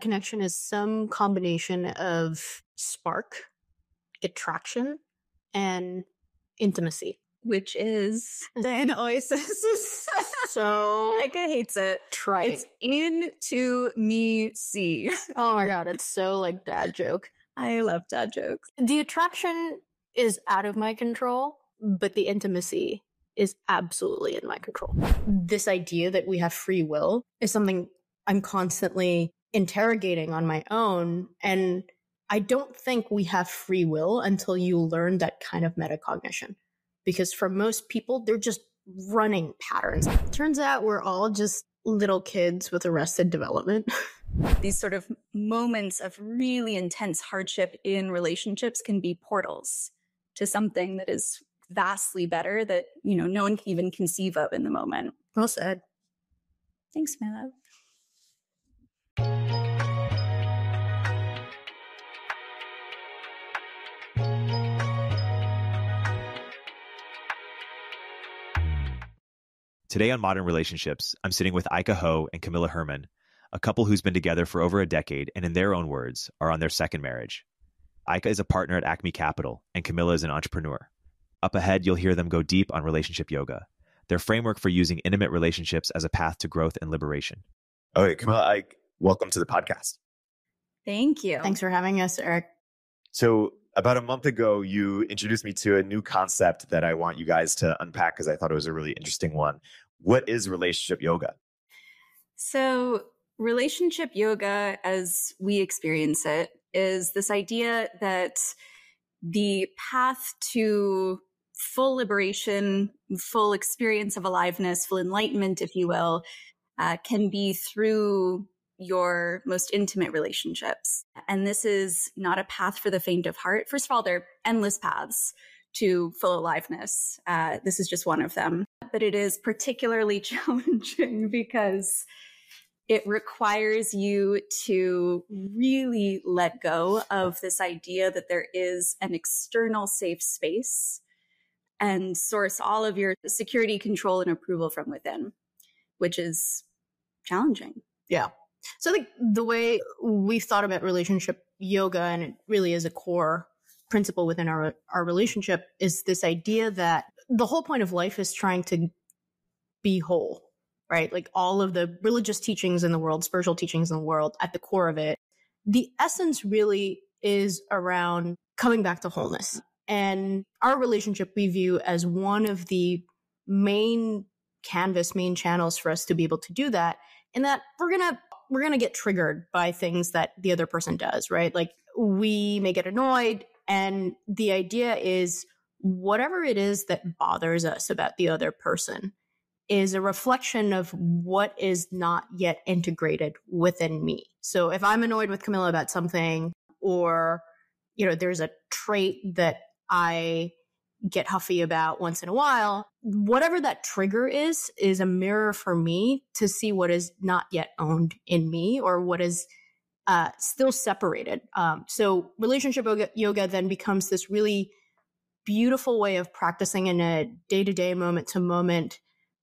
Connection is some combination of spark, attraction, and intimacy. Which is an oasis. So Micah hates it. trite. It's into me see. Oh my god, it's so like dad joke. I love dad jokes. The attraction is out of my control, but the intimacy is absolutely in my control. This idea that we have free will is something I'm constantly interrogating on my own. And I don't think we have free will until you learn that kind of metacognition. Because for most people, they're just running patterns. Turns out we're all just little kids with arrested development. These sort of moments of really intense hardship in relationships can be portals to something that is vastly better that, no one can even conceive of in the moment. Well said. Thanks, my love. Today on Modern Relationships, I'm sitting with Aika Ho and Camilla Herman, a couple who's been together for over a decade and, in their own words, are on their second marriage. Aika is a partner at Acme Capital, and Camilla is an entrepreneur. Up ahead, you'll hear them go deep on relationship yoga, their framework for using intimate relationships as a path to growth and liberation. Okay, Camilla, welcome to the podcast. Thank you. Thanks for having us, Eric. So about a month ago, you introduced me to a new concept that I want you guys to unpack because I thought it was a really interesting one. What is relationship yoga? So relationship yoga, as we experience it, is this idea that the path to full liberation, full experience of aliveness, full enlightenment, if you will, can be through your most intimate relationships. And this is not a path for the faint of heart. First of all, there are endless paths to full aliveness. This is just one of them. But it is particularly challenging because it requires you to really let go of this idea that there is an external safe space and source all of your security, control, and approval from within, which is challenging. Yeah. So the way we've thought about relationship yoga, and it really is a core principle within our relationship, is this idea that the whole point of life is trying to be whole, right? Like all of the religious teachings in the world, spiritual teachings in the world, at the core of it, the essence really is around coming back to wholeness. And our relationship we view as one of the main channels for us to be able to do that, in that we're going to get triggered by things that the other person does, right? Like we may get annoyed, and the idea is whatever it is that bothers us about the other person is a reflection of what is not yet integrated within me. So if I'm annoyed with Camilla about something, or, there's a trait that I get huffy about once in a while, whatever that trigger is a mirror for me to see what is not yet owned in me, or what is still separated. So relationship yoga then becomes this really beautiful way of practicing in a day-to-day, moment-to-moment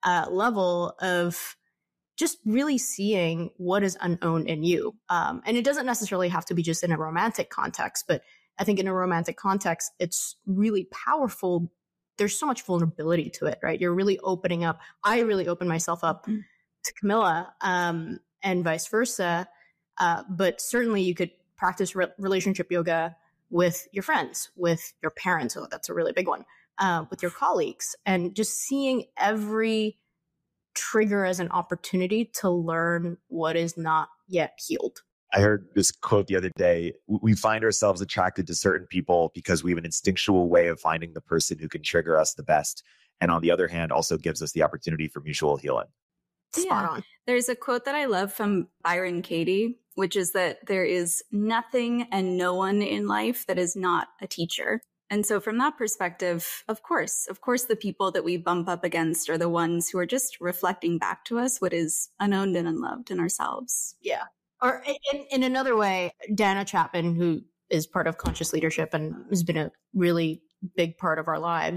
level of just really seeing what is unowned in you. And it doesn't necessarily have to be just in a romantic context, but I think in a romantic context, it's really powerful. There's so much vulnerability to it, right? You're really opening up. I really open myself up to Camilla, and vice versa. But certainly you could practice relationship yoga with your friends, with your parents. Oh, that's a really big one. With your colleagues, and just seeing every trigger as an opportunity to learn what is not yet healed. I heard this quote the other day. We find ourselves attracted to certain people because we have an instinctual way of finding the person who can trigger us the best. And on the other hand, also gives us the opportunity for mutual healing. Spot on. There's a quote that I love from Byron Katie, which is that there is nothing and no one in life that is not a teacher. And so from that perspective, of course, the people that we bump up against are the ones who are just reflecting back to us what is unowned and unloved in ourselves. Yeah. Or in another way, Dana Chapman, who is part of Conscious Leadership and has been a really big part of our lives,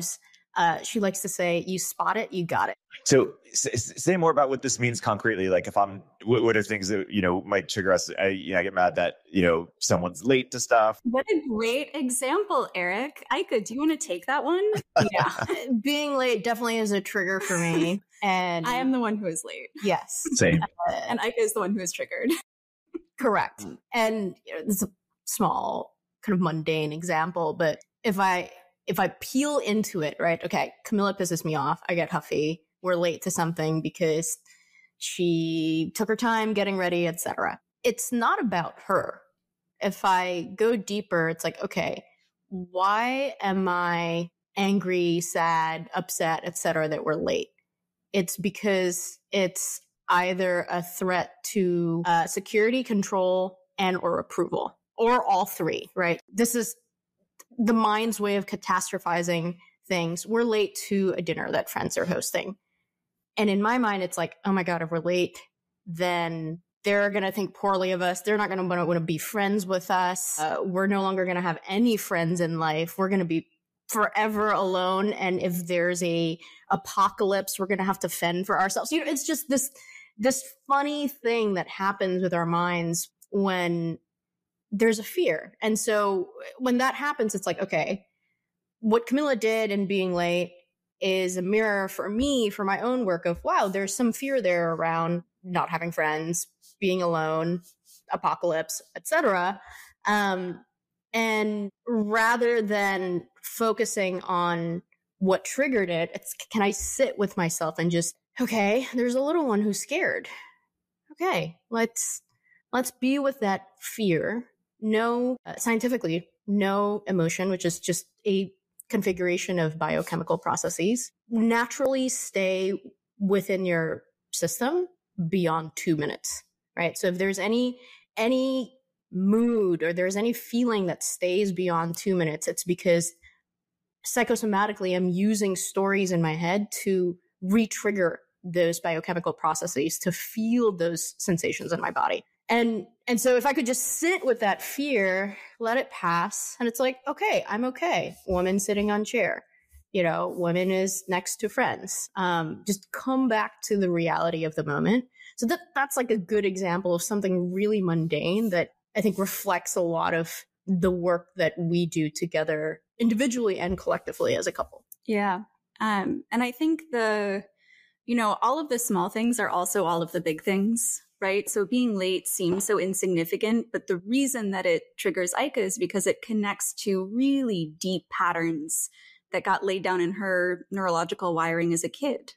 She likes to say, you spot it, you got it. So say more about what this means concretely. Like if what are things that, might trigger us? I get mad that, someone's late to stuff. What a great example, Eric. Aika, do you want to take that one? Yeah. Being late definitely is a trigger for me. And I am the one who is late. Yes. Same. And Aika is the one who is triggered. Correct. And it's a small kind of mundane example, but if I peel into it, right? Okay, Camilla pisses me off. I get huffy. We're late to something because she took her time getting ready, etc. It's not about her. If I go deeper, it's like, okay, why am I angry, sad, upset, etc. that we're late? It's because it's either a threat to security, control, and or approval, or all three, right? This is the mind's way of catastrophizing things. We're late to a dinner that friends are hosting. And in my mind, it's like, oh my God, if we're late, then they're going to think poorly of us. They're not going to want to be friends with us. We're no longer going to have any friends in life. We're going to be forever alone. And if there's a apocalypse, we're going to have to fend for ourselves. It's just this funny thing that happens with our minds when there's a fear. And so when that happens, it's like, okay, what Camilla did in being late is a mirror for me, for my own work of, wow, there's some fear there around not having friends, being alone, apocalypse, etc. And rather than focusing on what triggered it, it's, can I sit with myself and just, okay, there's a little one who's scared. Okay, let's be with that fear. No, scientifically, no emotion, which is just a configuration of biochemical processes, naturally stay within your system beyond 2 minutes, right? So if there's any mood or there's any feeling that stays beyond 2 minutes, it's because psychosomatically I'm using stories in my head to re-trigger those biochemical processes to feel those sensations in my body. And so if I could just sit with that fear, let it pass, and it's like, okay, I'm okay. Woman sitting on chair, woman is next to friends. Just come back to the reality of the moment. So that's like a good example of something really mundane that I think reflects a lot of the work that we do together individually and collectively as a couple. Yeah. And I think all of the small things are also all of the big things, right? So being late seems so insignificant, but the reason that it triggers Aika is because it connects to really deep patterns that got laid down in her neurological wiring as a kid,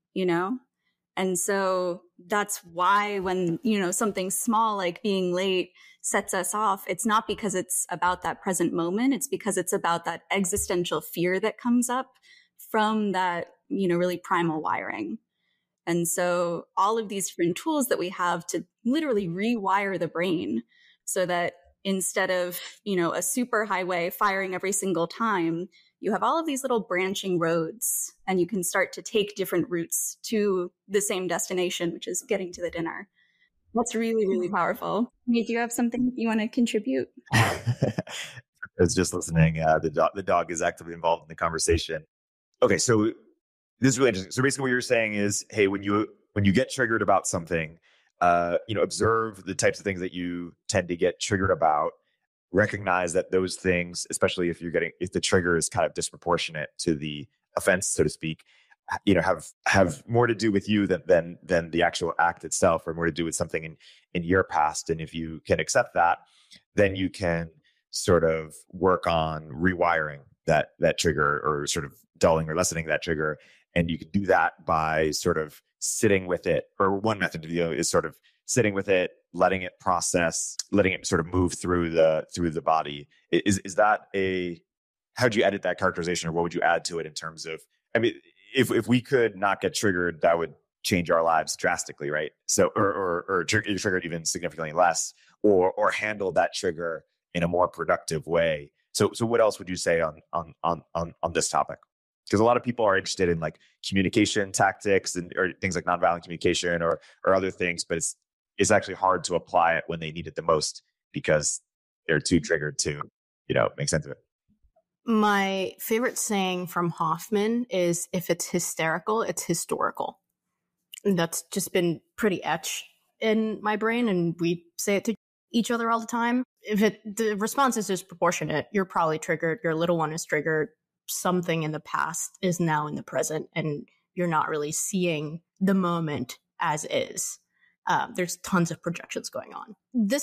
And so that's why when, something small like being late sets us off, it's not because it's about that present moment. It's because it's about that existential fear that comes up from that, really primal wiring. And so all of these different tools that we have to literally rewire the brain so that instead of, a super highway firing every single time, you have all of these little branching roads and you can start to take different routes to the same destination, which is getting to the dinner. That's really, really powerful. Do you have something you want to contribute? I was just listening. The dog is actively involved in the conversation. Okay, so this is really interesting. So basically what you're saying is, hey, when you get triggered about something, observe the types of things that you tend to get triggered about, recognize that those things, especially if the trigger is kind of disproportionate to the offense, so to speak, have more to do with you than the actual act itself, or more to do with something in your past. And if you can accept that, then you can sort of work on rewiring that trigger, or sort of dulling or lessening that trigger. And you can do that by sort of sitting with it. Or one method to do is sort of sitting with it, letting it process, letting it sort of move through the body. Is that how'd you edit that characterization, or what would you add to it in terms of, I mean, if we could not get triggered, that would change our lives drastically, right? So, or triggered even significantly less, or handle that trigger in a more productive way. So what else would you say on this topic? Because a lot of people are interested in like communication tactics or things like nonviolent communication or other things, but it's actually hard to apply it when they need it the most because they're too triggered to, make sense of it. My favorite saying from Hoffman is, if it's hysterical, it's historical. And that's just been pretty etched in my brain, and we say it to each other all the time. If the response is disproportionate, you're probably triggered, your little one is triggered, something in the past is now in the present, and you're not really seeing the moment as is. There's tons of projections going on.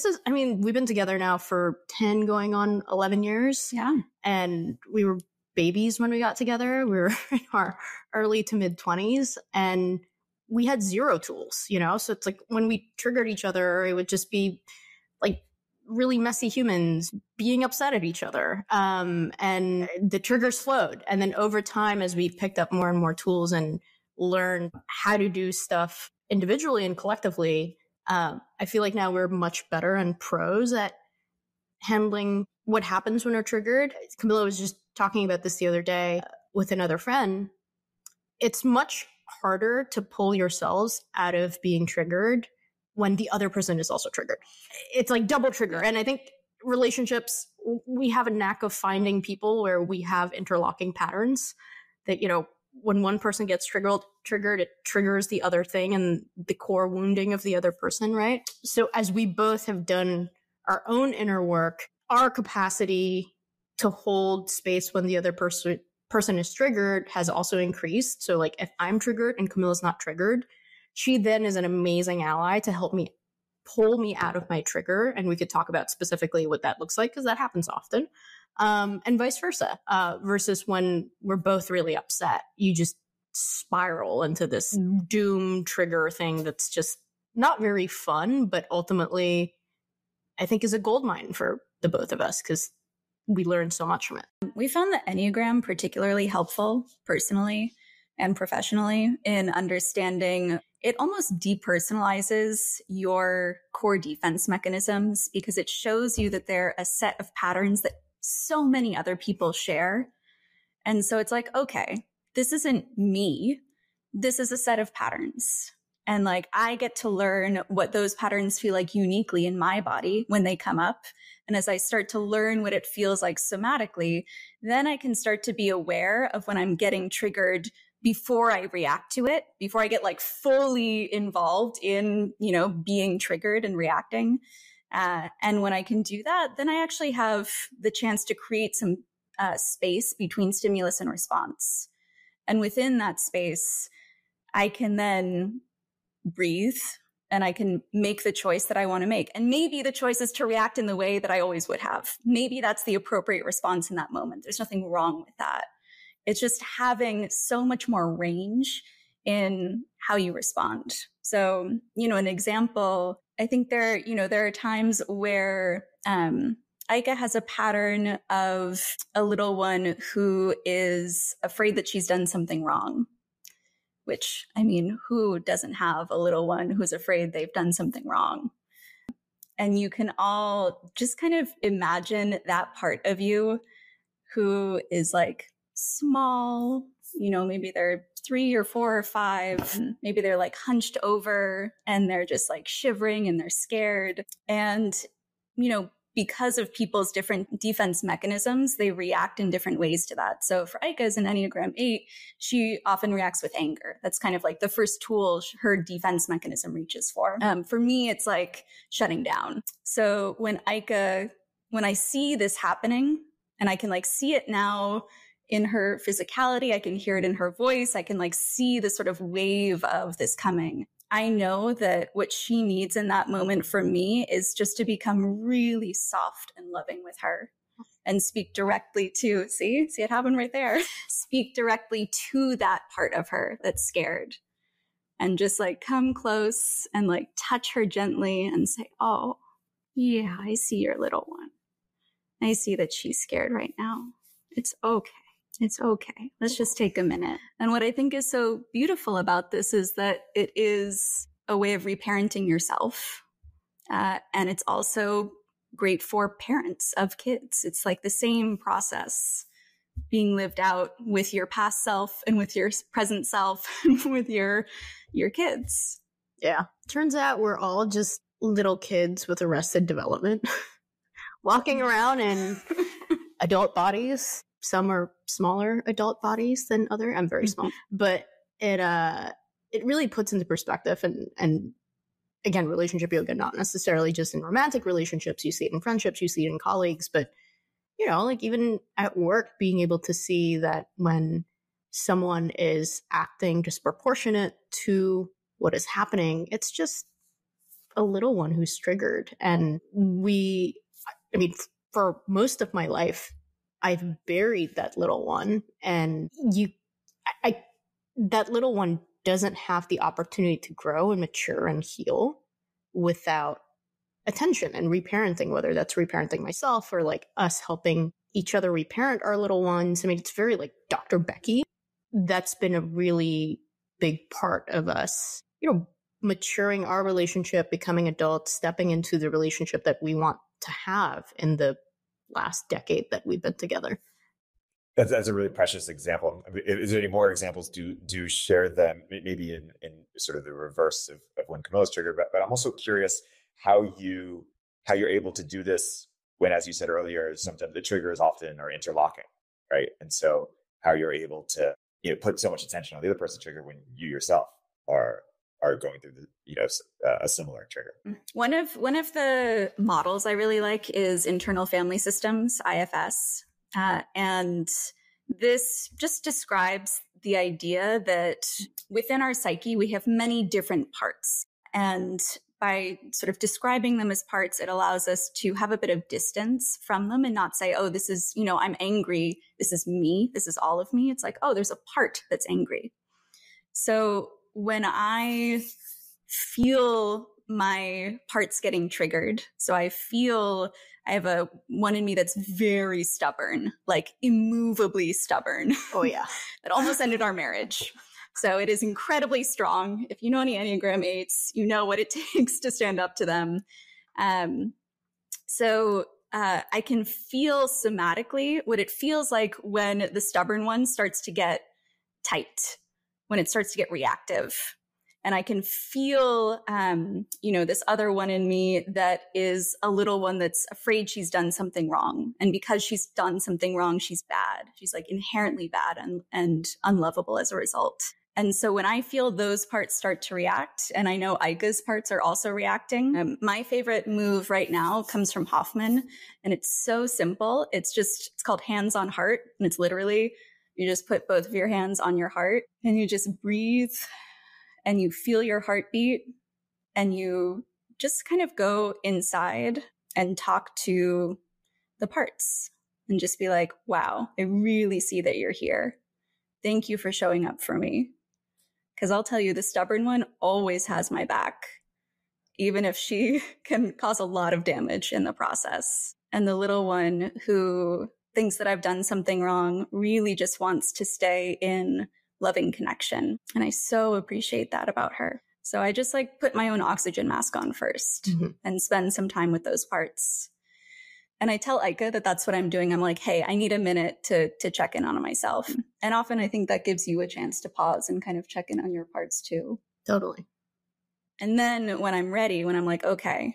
We've been together now for 10 going on 11 years. Yeah. And we were babies when we got together. We were in our early to mid 20s, and we had zero tools, So it's like when we triggered each other, it would just be like really messy humans being upset at each other. And the triggers flowed. And then over time, as we picked up more and more tools and learned how to do stuff individually and collectively, I feel like now we're much better and pros at handling what happens when we're triggered. Camilla was just talking about this the other day with another friend. It's much harder to pull yourselves out of being triggered when the other person is also triggered. It's like double trigger. And I think relationships, we have a knack of finding people where we have interlocking patterns that, when one person gets triggered, it triggers the other thing and the core wounding of the other person, right? So as we both have done our own inner work, our capacity to hold space when the other person is triggered has also increased. So like if I'm triggered and Camilla's not triggered, she then is an amazing ally to help me pull me out of my trigger. And we could talk about specifically what that looks like, because that happens often. And vice versa, versus when we're both really upset, you just spiral into this doom trigger thing that's just not very fun, but ultimately I think is a goldmine for the both of us, because we learn so much from it. We found the Enneagram particularly helpful personally and professionally in understanding it almost depersonalizes your core defense mechanisms, because it shows you that they're a set of patterns that so many other people share. And so it's like, okay, this isn't me. This is a set of patterns. And like, I get to learn what those patterns feel like uniquely in my body when they come up. And as I start to learn what it feels like somatically, then I can start to be aware of when I'm getting triggered before I react to it, before I get like fully involved in, being triggered and reacting. And when I can do that, then I actually have the chance to create some space between stimulus and response. And within that space, I can then breathe and I can make the choice that I want to make. And maybe the choice is to react in the way that I always would have. Maybe that's the appropriate response in that moment. There's nothing wrong with that. It's just having so much more range in how you respond. So, an example, I think there are times where Aika has a pattern of a little one who is afraid that she's done something wrong, which, who doesn't have a little one who's afraid they've done something wrong? And you can all just kind of imagine that part of you who is like small, maybe they're 3 or 4 or 5, maybe they're like hunched over and they're just like shivering and they're scared. And, because of people's different defense mechanisms, they react in different ways to that. So for Aika as an Enneagram 8, she often reacts with anger. That's kind of like the first tool her defense mechanism reaches for. For me, it's like shutting down. So when I see this happening, and I can like see it now in her physicality, I can hear it in her voice, I can like see the sort of wave of this coming. I know that what she needs in that moment from me is just to become really soft and loving with her and speak directly to, see it happened right there. Speak directly to that part of her that's scared, and just like come close and like touch her gently and say, oh, yeah, I see your little one. I see that she's scared right now. It's okay. It's okay. Let's just take a minute. And what I think is so beautiful about this is that it is a way of reparenting yourself. And it's also great for parents of kids. It's like the same process being lived out with your past self and with your present self and with your kids. Yeah. Turns out we're all just little kids with arrested development walking around in adult bodies. some are smaller adult bodies than other. I'm very small, but it really puts into perspective and again, relationship yoga, not necessarily just in romantic relationships. You see it in friendships, you see it in colleagues, but like even at work, being able to see that when someone is acting disproportionate to what is happening, it's just a little one who's triggered. And for most of my life, I've buried that little one, and that little one doesn't have the opportunity to grow and mature and heal without attention and reparenting, whether that's reparenting myself or like us helping each other reparent our little ones. I mean, it's very like Dr. Becky. That's been a really big part of us, maturing our relationship, becoming adults, stepping into the relationship that we want to have in the last decade that we've been together. That's a really precious example. Is there any more examples? Do share them, maybe in sort of the reverse of when Camilla's triggered, but I'm also curious how you're able to do this when, as you said earlier, sometimes the triggers often are interlocking, right? And so how you're able to put so much attention on the other person's trigger when you yourself are going through a similar trigger. One of the models I really like is internal family systems, IFS. And this just describes the idea that within our psyche, we have many different parts. And by sort of describing them as parts, it allows us to have a bit of distance from them and not say, oh, this is, I'm angry. This is me. This is all of me. It's like, oh, there's a part that's angry. So when I feel my parts getting triggered, so I have a one in me that's very stubborn, like immovably stubborn. Oh yeah. That almost ended our marriage. So it is incredibly strong. If you know any Enneagram 8s, you know what it takes to stand up to them. So I can feel somatically what it feels like when the stubborn one starts to get tight, when it starts to get reactive. And I can feel, this other one in me that is a little one that's afraid she's done something wrong. And because she's done something wrong, she's bad. She's like inherently bad and unlovable as a result. And so when I feel those parts start to react, and I know Aika's parts are also reacting, my favorite move right now comes from Hoffman. And it's so simple. It's called hands on heart. And it's literally, you just put both of your hands on your heart and you just breathe. And you feel your heartbeat, and you just kind of go inside and talk to the parts and just be like, wow, I really see that you're here. Thank you for showing up for me. Because I'll tell you, the stubborn one always has my back, even if she can cause a lot of damage in the process. And the little one who thinks that I've done something wrong really just wants to stay in loving connection. And I so appreciate that about her. So I just put my own oxygen mask on first and spend some time with those parts. And I tell Aika that that's what I'm doing. I'm like, hey, I need a minute to check in on myself. And often I think that gives you a chance to pause and kind of check in on your parts too. Totally. And then when I'm ready, when I'm like, okay,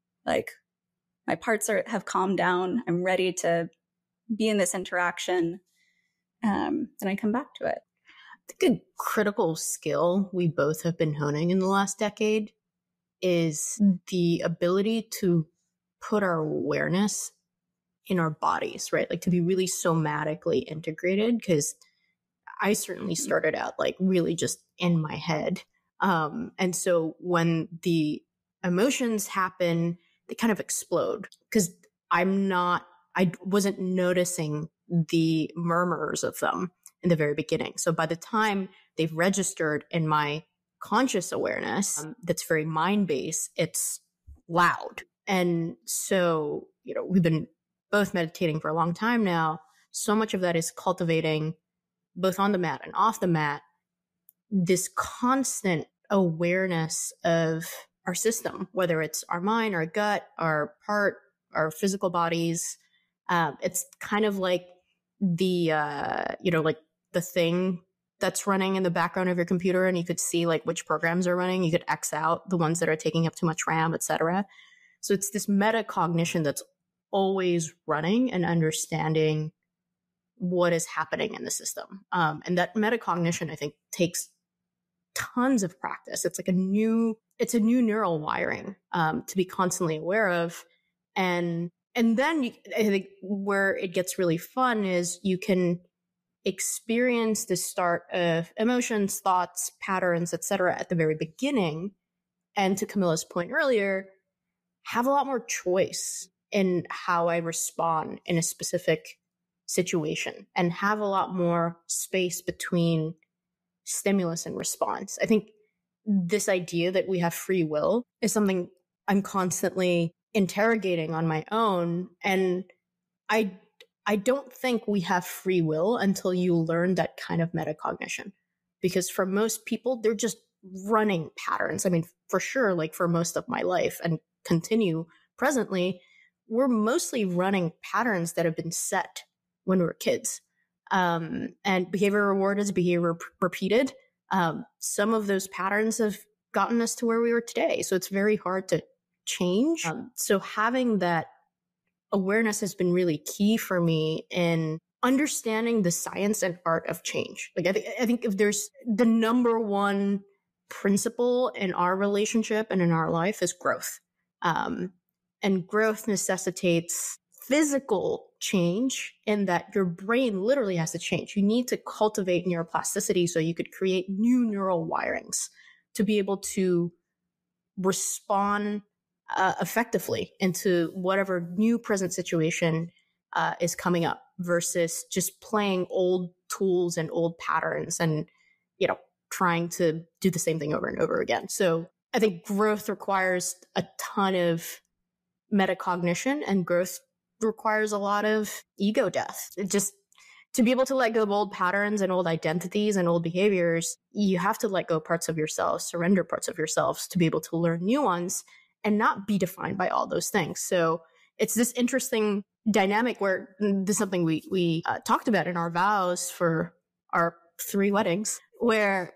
my parts have calmed down, I'm ready to be in this interaction, then I come back to it. I think a critical skill we both have been honing in the last decade is the ability to put our awareness in our bodies, right? Like to be really somatically integrated, because I certainly started out really just in my head. And so when the emotions happen, they kind of explode because I wasn't noticing the murmurs of them in the very beginning. So by the time they've registered in my conscious awareness, that's very mind-based, it's loud. And so, we've been both meditating for a long time now. So much of that is cultivating, both on the mat and off the mat, this constant awareness of our system, whether it's our mind, our gut, our physical bodies. It's kind of like the thing that's running in the background of your computer, and you could see which programs are running. You could X out the ones that are taking up too much RAM, etc. So it's this metacognition that's always running and understanding what is happening in the system. And that metacognition, I think, takes tons of practice. It's like a new neural wiring to be constantly aware of. And then I think where it gets really fun is you can experience the start of emotions, thoughts, patterns, etc. at the very beginning. And to Camilla's point earlier, have a lot more choice in how I respond in a specific situation and have a lot more space between stimulus and response. I think this idea that we have free will is something I'm constantly interrogating on my own. And I don't think we have free will until you learn that kind of metacognition. Because for most people, they're just running patterns. I mean, for sure, like for most of my life and continue presently, we're mostly running patterns that have been set when we were kids. And behavior reward is behavior repeated. Some of those patterns have gotten us to where we are today. So it's very hard to change. So having that awareness has been really key for me in understanding the science and art of change. Like I think if there's the number one principle in our relationship and in our life is growth. And growth necessitates physical change in that your brain literally has to change. You need to cultivate neuroplasticity so you could create new neural wirings to be able to respond effectively into whatever new present situation is coming up versus just playing old tools and old patterns and, trying to do the same thing over and over again. So I think growth requires a ton of metacognition, and growth requires a lot of ego death. It just to be able to let go of old patterns and old identities and old behaviors, you have to let go parts of yourselves, surrender parts of yourselves to be able to learn new ones and not be defined by all those things. So it's this interesting dynamic where this is something we talked about in our vows for our 3 weddings, where,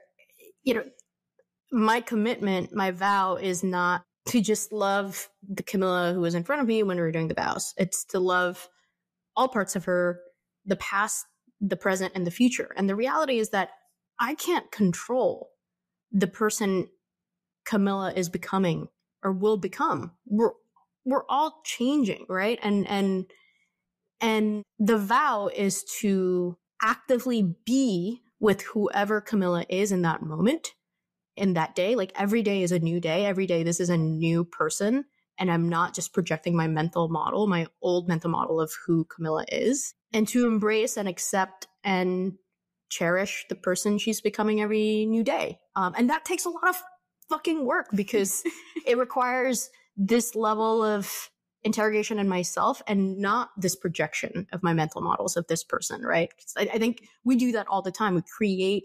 my commitment, my vow is not to just love the Camilla who was in front of me when we were doing the vows. It's to love all parts of her, the past, the present, and the future. And the reality is that I can't control the person Camilla is becoming or will become. We're all changing, right? And the vow is to actively be with whoever Camilla is in that moment, in that day. Like every day is a new day. Every day this is a new person. And I'm not just projecting my mental model, my old mental model of who Camilla is, and to embrace and accept and cherish the person she's becoming every new day. And that takes a lot of fucking work because it requires this level of interrogation in myself and not this projection of my mental models of this person, right? I think we do that all the time. We create,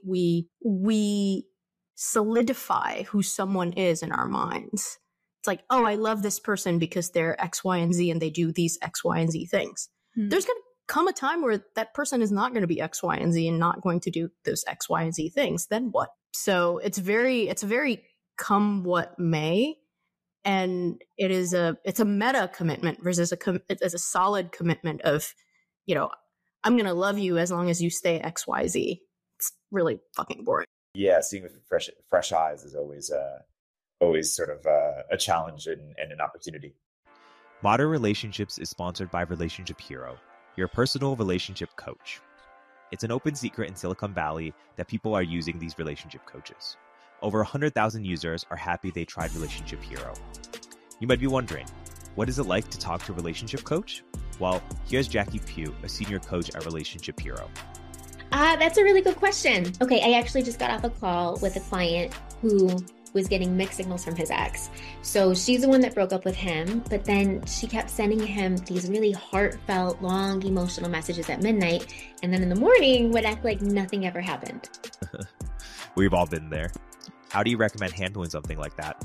we solidify who someone is in our minds. It's like, oh, I love this person because they're X, Y, and Z and they do these X, Y, and Z things. There's going to come a time where that person is not going to be X, Y, and Z and not going to do those X, Y, and Z things. Then what? So it's a very come what may. And it's a meta commitment versus it's a solid commitment of, I'm going to love you as long as you stay X, Y, Z. It's really fucking boring. Yeah, seeing with fresh eyes is always sort of a challenge and an opportunity. Modern Relationships is sponsored by Relationship Hero, your personal relationship coach. It's an open secret in Silicon Valley that people are using these relationship coaches. Over 100,000 users are happy they tried Relationship Hero. You might be wondering, what is it like to talk to a relationship coach? Well, here's Jackie Pugh, a senior coach at Relationship Hero. That's a really good question. Okay, I actually just got off a call with a client who was getting mixed signals from his ex. So she's the one that broke up with him, but then she kept sending him these really heartfelt, long, emotional messages at midnight. And then in the morning would act like nothing ever happened. We've all been there. How do you recommend handling something like that?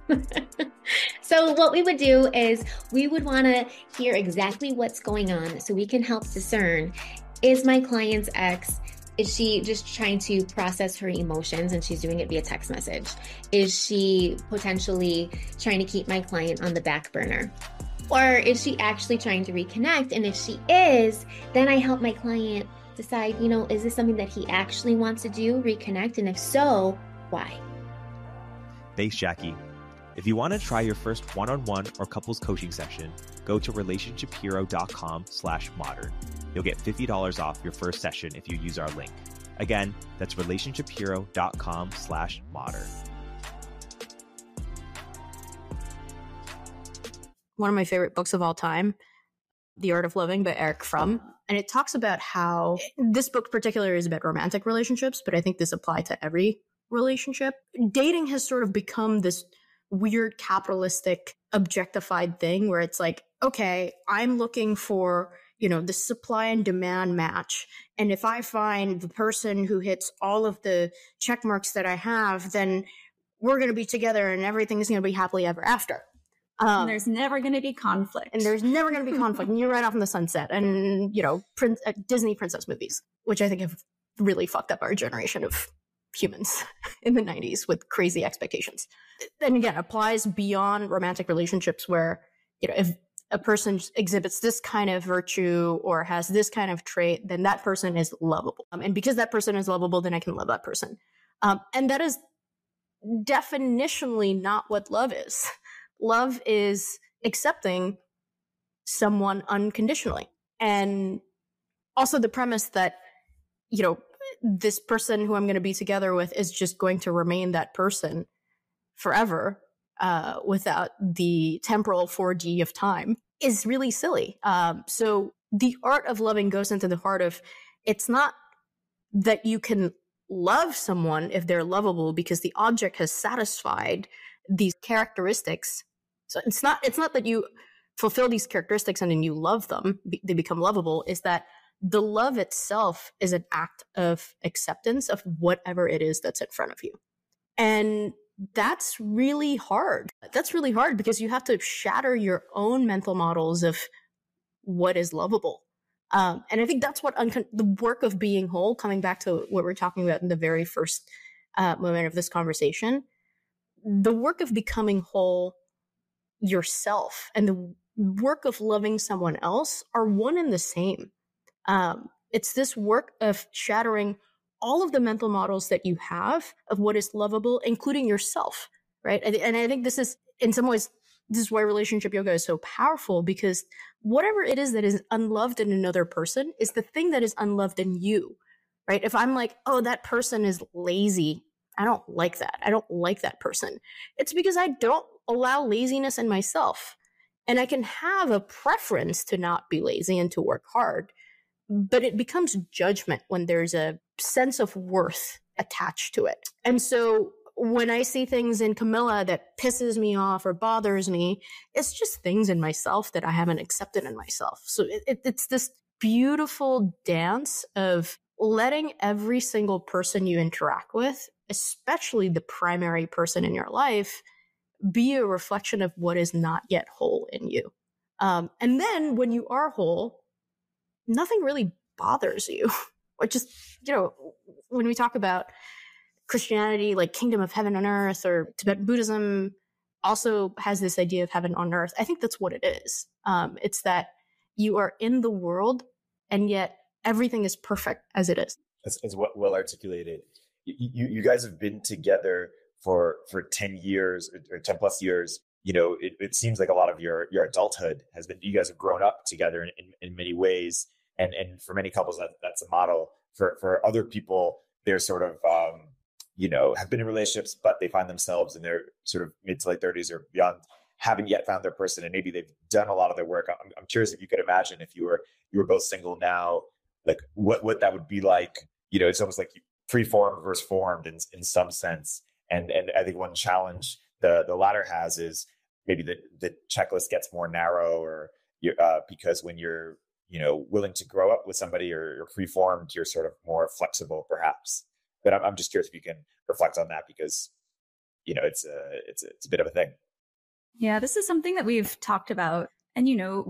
So what we would do is we would want to hear exactly what's going on so we can help discern, is my client's ex, is she just trying to process her emotions and she's doing it via text message? Is she potentially trying to keep my client on the back burner? Or is she actually trying to reconnect? And if she is, then I help my client decide, is this something that he actually wants to do, reconnect? And if so, why? Thanks, Jackie. If you want to try your first one-on-one or couples coaching session, go to relationshiphero.com/modern. You'll get $50 off your first session if you use our link. Again, that's relationshiphero.com/modern. One of my favorite books of all time, The Art of Loving by Erich Fromm. And it talks about how this book particularly is about romantic relationships, but I think this applies to every relationship. Dating has sort of become this weird capitalistic objectified thing where it's like, okay, I'm looking for, the supply and demand match. And if I find the person who hits all of the check marks that I have, then we're going to be together and everything is going to be happily ever after. And there's never going to be conflict. And there's never going to be conflict. And you're right off in the sunset. And, Disney princess movies, which I think have really fucked up our generation of humans in the 90s with crazy expectations. And again, applies beyond romantic relationships where, if a person exhibits this kind of virtue or has this kind of trait, then that person is lovable. And because that person is lovable, then I can love that person. And that is definitionally not what love is. Love is accepting someone unconditionally. And also the premise that, this person who I'm going to be together with is just going to remain that person forever without the temporal 4D of time is really silly. So the art of loving goes into the heart of, it's not that you can love someone if they're lovable because the object has satisfied these characteristics. So it's not that you fulfill these characteristics and then you love them, they become lovable, is that the love itself is an act of acceptance of whatever it is that's in front of you. And that's really hard. That's really hard because you have to shatter your own mental models of what is lovable. And I think that's what the work of being whole, coming back to what we're talking about in the very first moment of this conversation, the work of becoming whole yourself and the work of loving someone else are one and the same. It's this work of shattering all of the mental models that you have of what is lovable, including yourself, right? And I think this is, in some ways, this is why relationship yoga is so powerful, because whatever it is that is unloved in another person is the thing that is unloved in you, right? If I'm like, oh, that person is lazy, I don't like that. I don't like that person. It's because I don't allow laziness in myself. And I can have a preference to not be lazy and to work hard, but it becomes judgment when there's a sense of worth attached to it. And so when I see things in Camilla that pisses me off or bothers me, it's just things in myself that I haven't accepted in myself. So it's this beautiful dance of letting every single person you interact with, especially the primary person in your life, be a reflection of what is not yet whole in you. And then when you are whole, nothing really bothers you. Or just, when we talk about Christianity, like kingdom of heaven on earth, or Tibetan Buddhism also has this idea of heaven on earth. I think that's what it is. It's that you are in the world and yet everything is perfect as it is. That's well articulated. You guys have been together for 10 years or 10 plus years. It seems like a lot of your adulthood has been, you guys have grown up together in many ways. And for many couples, that's a model. For other people, they're sort of, have been in relationships, but they find themselves in their sort of mid to late 30s or beyond, haven't yet found their person, and maybe they've done a lot of their work. I'm curious if you could imagine if you were both single now, like what that would be like. It's almost like pre-formed versus formed in some sense. And I think one challenge the latter has is maybe the checklist gets more narrow, or because when you're willing to grow up with somebody or you're pre-formed, you're sort of more flexible, perhaps. But I'm just curious if you can reflect on that, because it's a bit of a thing. Yeah, this is something that we've talked about, and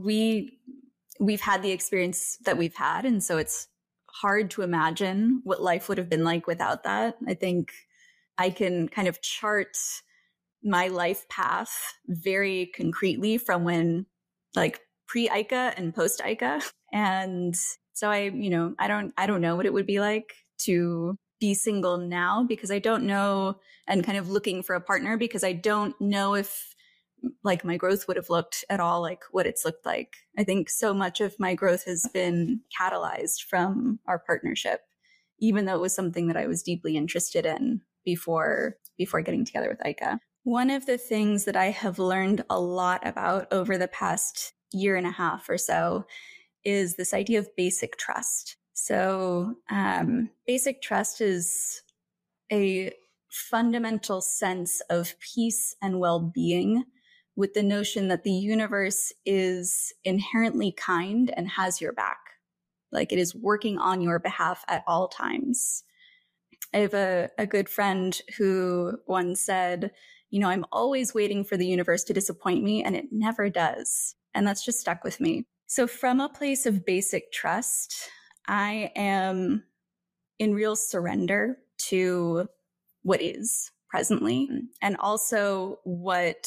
we've had the experience that we've had, and so it's hard to imagine what life would have been like without that. I think I can kind of chart my life path very concretely from when, like, pre-Ika and post-Ika. And So I don't know what it would be like to be single now, because I don't know, and kind of looking for a partner because I don't know if like my growth would have looked at all like what it's looked like. I think so much of my growth has been catalyzed from our partnership, even though it was something that I was deeply interested in before getting together with Aika. One of the things that I have learned a lot about over the past year and a half or so is this idea of basic trust. So basic trust is a fundamental sense of peace and well-being, with the notion that the universe is inherently kind and has your back. Like, it is working on your behalf at all times. I have a good friend who once said, I'm always waiting for the universe to disappoint me, and it never does. And that's just stuck with me. So from a place of basic trust, I am in real surrender to what is presently, and also what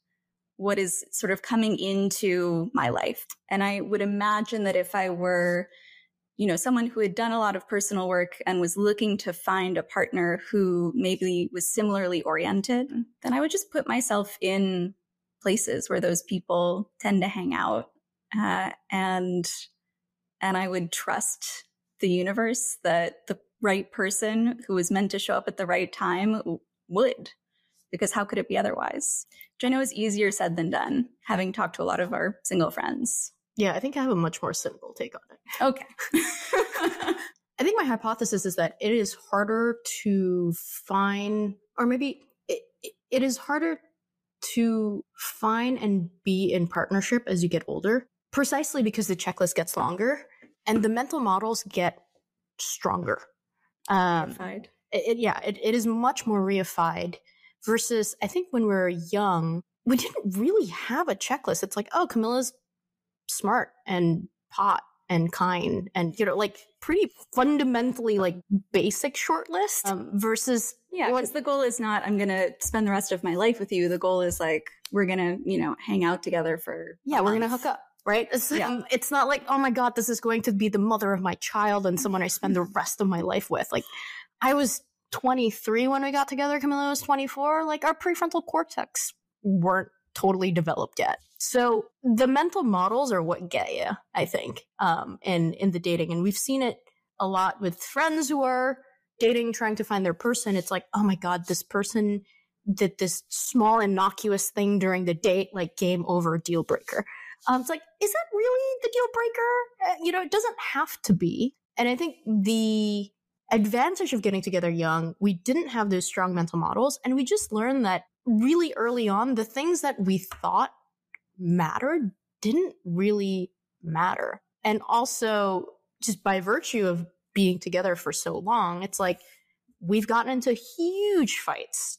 is sort of coming into my life. And I would imagine that if I were, someone who had done a lot of personal work and was looking to find a partner who maybe was similarly oriented, then I would just put myself in places where those people tend to hang out. And I would trust the universe that the right person who was meant to show up at the right time would, because how could it be otherwise? Which I know is easier said than done, having talked to a lot of our single friends. Yeah, I think I have a much more simple take on it. Okay. I think my hypothesis is that it is harder to find, or maybe it is harder to find and be in partnership as you get older, precisely because the checklist gets longer and the mental models get stronger. Reified. It is much more reified versus I think when we were young, we didn't really have a checklist. It's like, oh, Camilla's smart and hot and kind and, like pretty fundamentally like basic short list versus. Yeah, because the goal is not, I'm going to spend the rest of my life with you. The goal is like, we're going to, hang out together for. Yeah, we're going to hook up. Right? It's not like, oh my God, this is going to be the mother of my child and someone I spend the rest of my life with. Like, I was 23 when we got together. Camilla was 24. Like, our prefrontal cortex weren't totally developed yet. So the mental models are what get you, I think, in the dating. And we've seen it a lot with friends who are dating, trying to find their person. It's like, oh my God, this person did this small innocuous thing during the date, like game over, deal breaker. It's like, is that really the deal breaker? It doesn't have to be. And I think the advantage of getting together young, we didn't have those strong mental models. And we just learned that really early on, the things that we thought mattered didn't really matter. And also, just by virtue of being together for so long, it's like we've gotten into huge fights.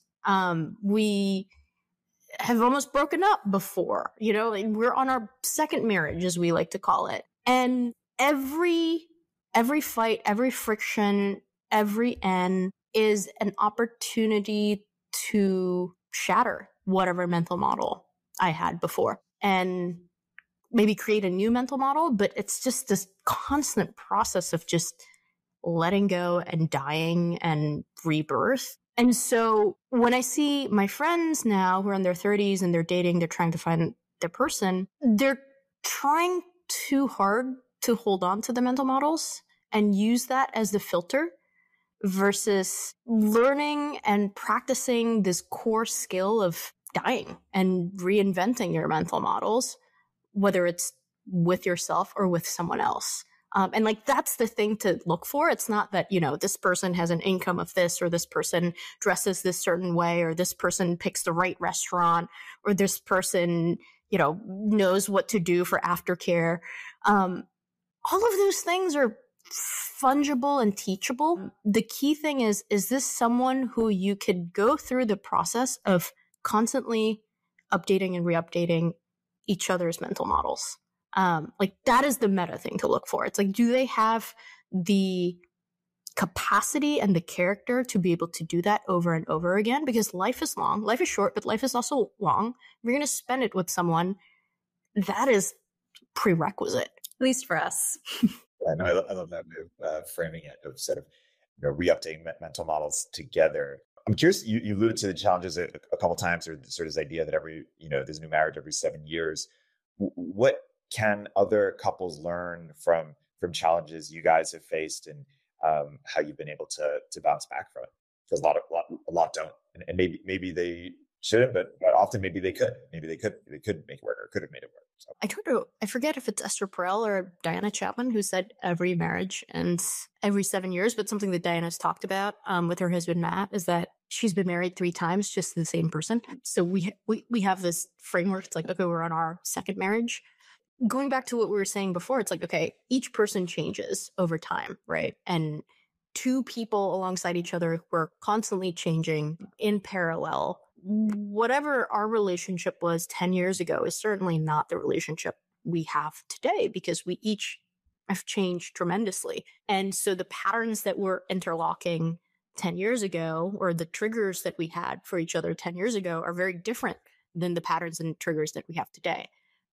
We have almost broken up before, we're on our second marriage, as we like to call it. And every fight, every friction, every end is an opportunity to shatter whatever mental model I had before and maybe create a new mental model. But it's just this constant process of just letting go and dying and rebirth. And so when I see my friends now who are in their 30s and they're dating, they're trying to find their person, they're trying too hard to hold on to the mental models and use that as the filter versus learning and practicing this core skill of dying and reinventing your mental models, whether it's with yourself or with someone else. And like, that's the thing to look for. It's not that, this person has an income of this, or this person dresses this certain way, or this person picks the right restaurant, or this person, knows what to do for aftercare. All of those things are fungible and teachable. The key thing is this someone who you could go through the process of constantly updating and re-updating each other's mental models? Like, that is the meta thing to look for. It's like, do they have the capacity and the character to be able to do that over and over again? Because life is long, life is short, but life is also long. If you're going to spend it with someone, that is prerequisite. At least for us. Yeah, no, I love that way of framing it, of sort of re-updating mental models together. I'm curious. You alluded to the challenges a couple times, or sort of this idea that there's a new marriage every 7 years. What can other couples learn from challenges you guys have faced, and how you've been able to bounce back from it? Because a lot don't, and maybe they shouldn't, but often maybe they could. Maybe they could make it work, or could have made it work. So. I forget if it's Esther Perel or Diana Chapman who said every marriage ends every 7 years, but something that Diana's talked about with her husband Matt is that she's been married 3 times, just to the same person. So we have this framework. It's like, okay, we're on our second marriage. Going back to what we were saying before, it's like, okay, each person changes over time, right? And 2 people alongside each other who are constantly changing in parallel. Whatever our relationship was 10 years ago is certainly not the relationship we have today, because we each have changed tremendously. And so the patterns that were interlocking 10 years ago, or the triggers that we had for each other 10 years ago, are very different than the patterns and triggers that we have today.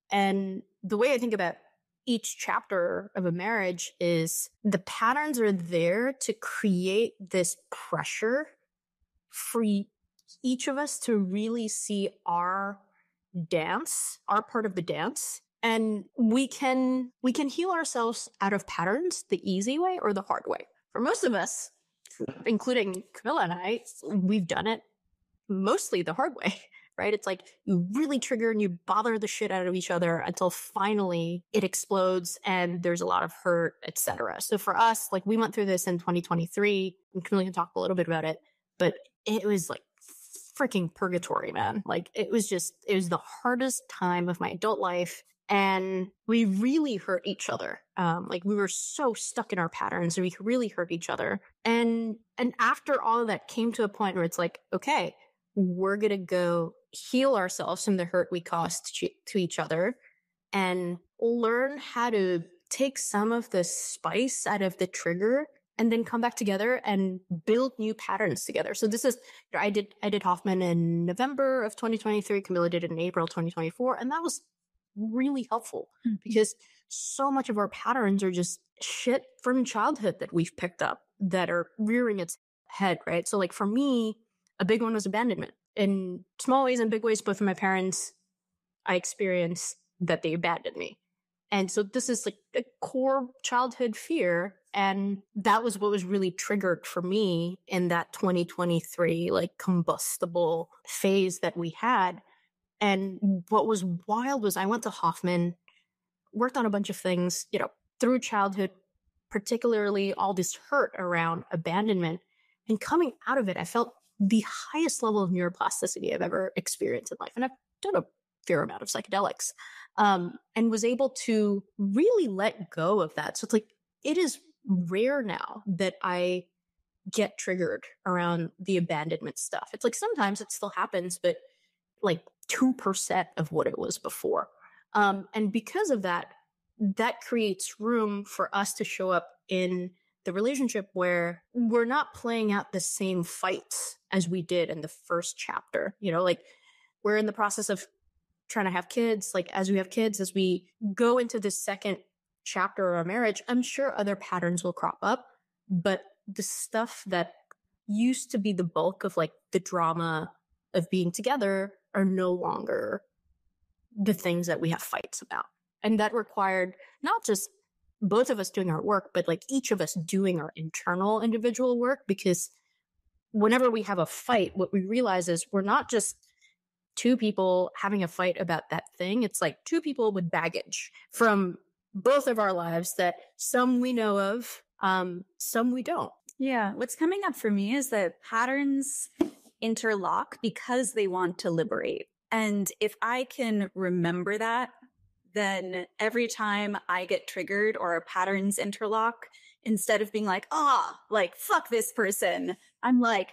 And the way I think about each chapter of a marriage is the patterns are there to create this pressure for each of us to really see our dance, our part of the dance. And we can heal ourselves out of patterns the easy way or the hard way. For most of us, including Camilla and I, we've done it mostly the hard way, right? It's like you really trigger and you bother the shit out of each other until finally it explodes and there's a lot of hurt, etc. So for us, like, we went through this in 2023, and Camilla can talk a little bit about it, but it was like freaking purgatory, man. Like, it was the hardest time of my adult life. And we really hurt each other. Like, we were so stuck in our patterns, and we really hurt each other. And after all of that came to a point where it's like, okay, we're going to go heal ourselves from the hurt we caused to each other, and learn how to take some of the spice out of the trigger, and then come back together and build new patterns together. So this is, I did Hoffman in November of 2023. Camilla did it in April 2024. And that was really helpful, because so much of our patterns are just shit from childhood that we've picked up that are rearing its head, right? So, like, for me, a big one was abandonment. In small ways and big ways, both of my parents, I experienced that they abandoned me. And so this is like a core childhood fear. And that was what was really triggered for me in that 2023, like, combustible phase that we had. And what was wild was I went to Hoffman, worked on a bunch of things, through childhood, particularly all this hurt around abandonment. And coming out of it, I felt the highest level of neuroplasticity I've ever experienced in life. And I've done a fair amount of psychedelics, and was able to really let go of that. So it's like, it is rare now that I get triggered around the abandonment stuff. It's like sometimes it still happens, but like 2% of what it was before. And because of that, that creates room for us to show up in the relationship where we're not playing out the same fights as we did in the first chapter. Like, we're in the process of trying to have kids. Like, as we have kids, as we go into the second chapter of our marriage, I'm sure other patterns will crop up, but the stuff that used to be the bulk of, like, the drama of being together are no longer the things that we have fights about. And that required not just both of us doing our work, but like each of us doing our internal individual work, because whenever we have a fight, what we realize is we're not just 2 people having a fight about that thing. It's like 2 people with baggage from both of our lives that some we know of, some we don't. Yeah. What's coming up for me is that patterns interlock because they want to liberate. And if I can remember that, then every time I get triggered or our patterns interlock, instead of being like, like, fuck this person, I'm like,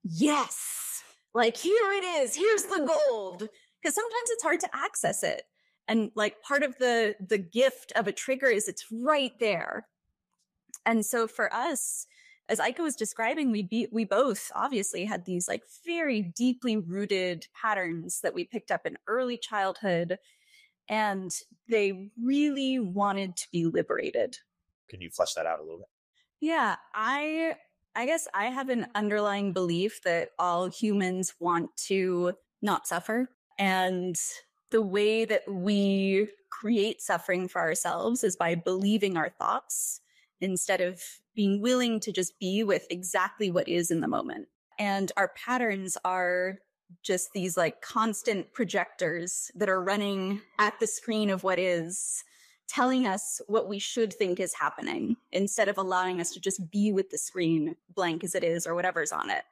yes, like, here it is. Here's the gold. Because sometimes it's hard to access it. And like, part of the gift of a trigger is it's right there. And so for us, as Aika was describing, we both obviously had these like very deeply rooted patterns that we picked up in early childhood, and they really wanted to be liberated. Can you flesh that out a little bit? Yeah, I guess I have an underlying belief that all humans want to not suffer. And the way that we create suffering for ourselves is by believing our thoughts instead of being willing to just be with exactly what is in the moment. And our patterns are just these like constant projectors that are running at the screen of what is, telling us what we should think is happening instead of allowing us to just be with the screen blank as it is or whatever's on it.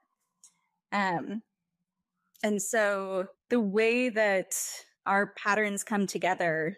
And so the way that our patterns come together,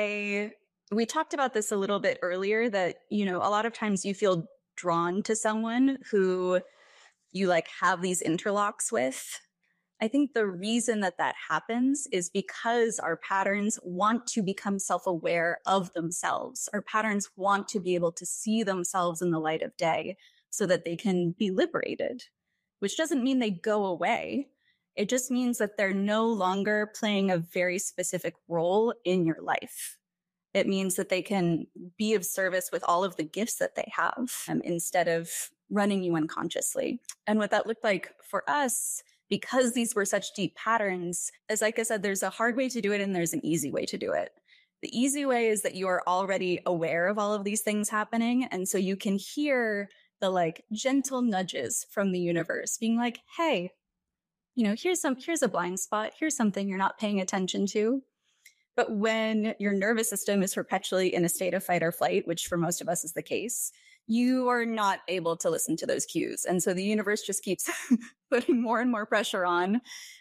we talked about this a little bit earlier, that, you know, a lot of times you feel drawn to someone who you like have these interlocks with. I think the reason that that happens is because our patterns want to become self-aware of themselves. Our patterns want to be able to see themselves in the light of day so that they can be liberated, which doesn't mean they go away. It just means that they're no longer playing a very specific role in your life. It means that they can be of service with all of the gifts that they have instead of running you unconsciously. And what that looked like for us, because these were such deep patterns, as like I said, there's a hard way to do it and there's an easy way to do it. The easy way is that you are already aware of all of these things happening. And so you can hear the like gentle nudges from the universe being like, hey, you know, here's a blind spot. Here's something you're not paying attention to. But when your nervous system is perpetually in a state of fight or flight, which for most of us is the case, you are not able to listen to those cues. And so the universe just keeps putting more and more pressure on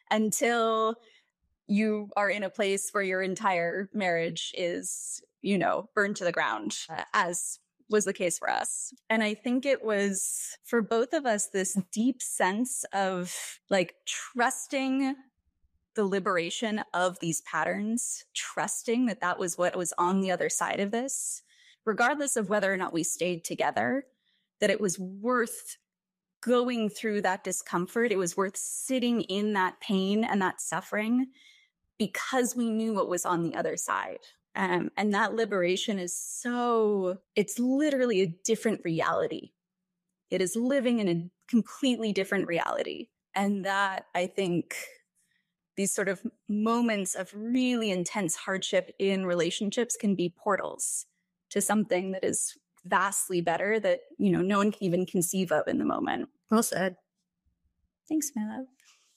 until you are in a place where your entire marriage is, you know, burned to the ground, as was the case for us. And I think it was for both of us this deep sense of like trusting the liberation of these patterns, trusting that that was what was on the other side of this, regardless of whether or not we stayed together, that it was worth going through that discomfort. It was worth sitting in that pain and that suffering because we knew what was on the other side. And that liberation is it's literally a different reality. It is living in a completely different reality. And that, I think, these sort of moments of really intense hardship in relationships can be portals to something that is vastly better that, you know, no one can even conceive of in the moment. Well said. Thanks, my love.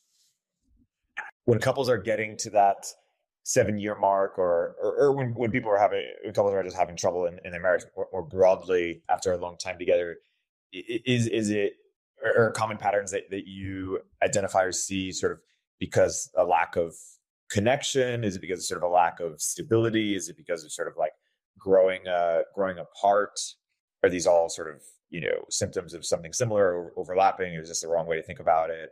When couples are getting to that 7-year mark, or when couples are just having trouble in their marriage more broadly after a long time together, is it, or common patterns that you identify or see sort of because a lack of connection? Is it because of sort of a lack of stability? Is it because of sort of like growing apart? Are these all sort of, you know, symptoms of something similar or overlapping? Or is this the wrong way to think about it?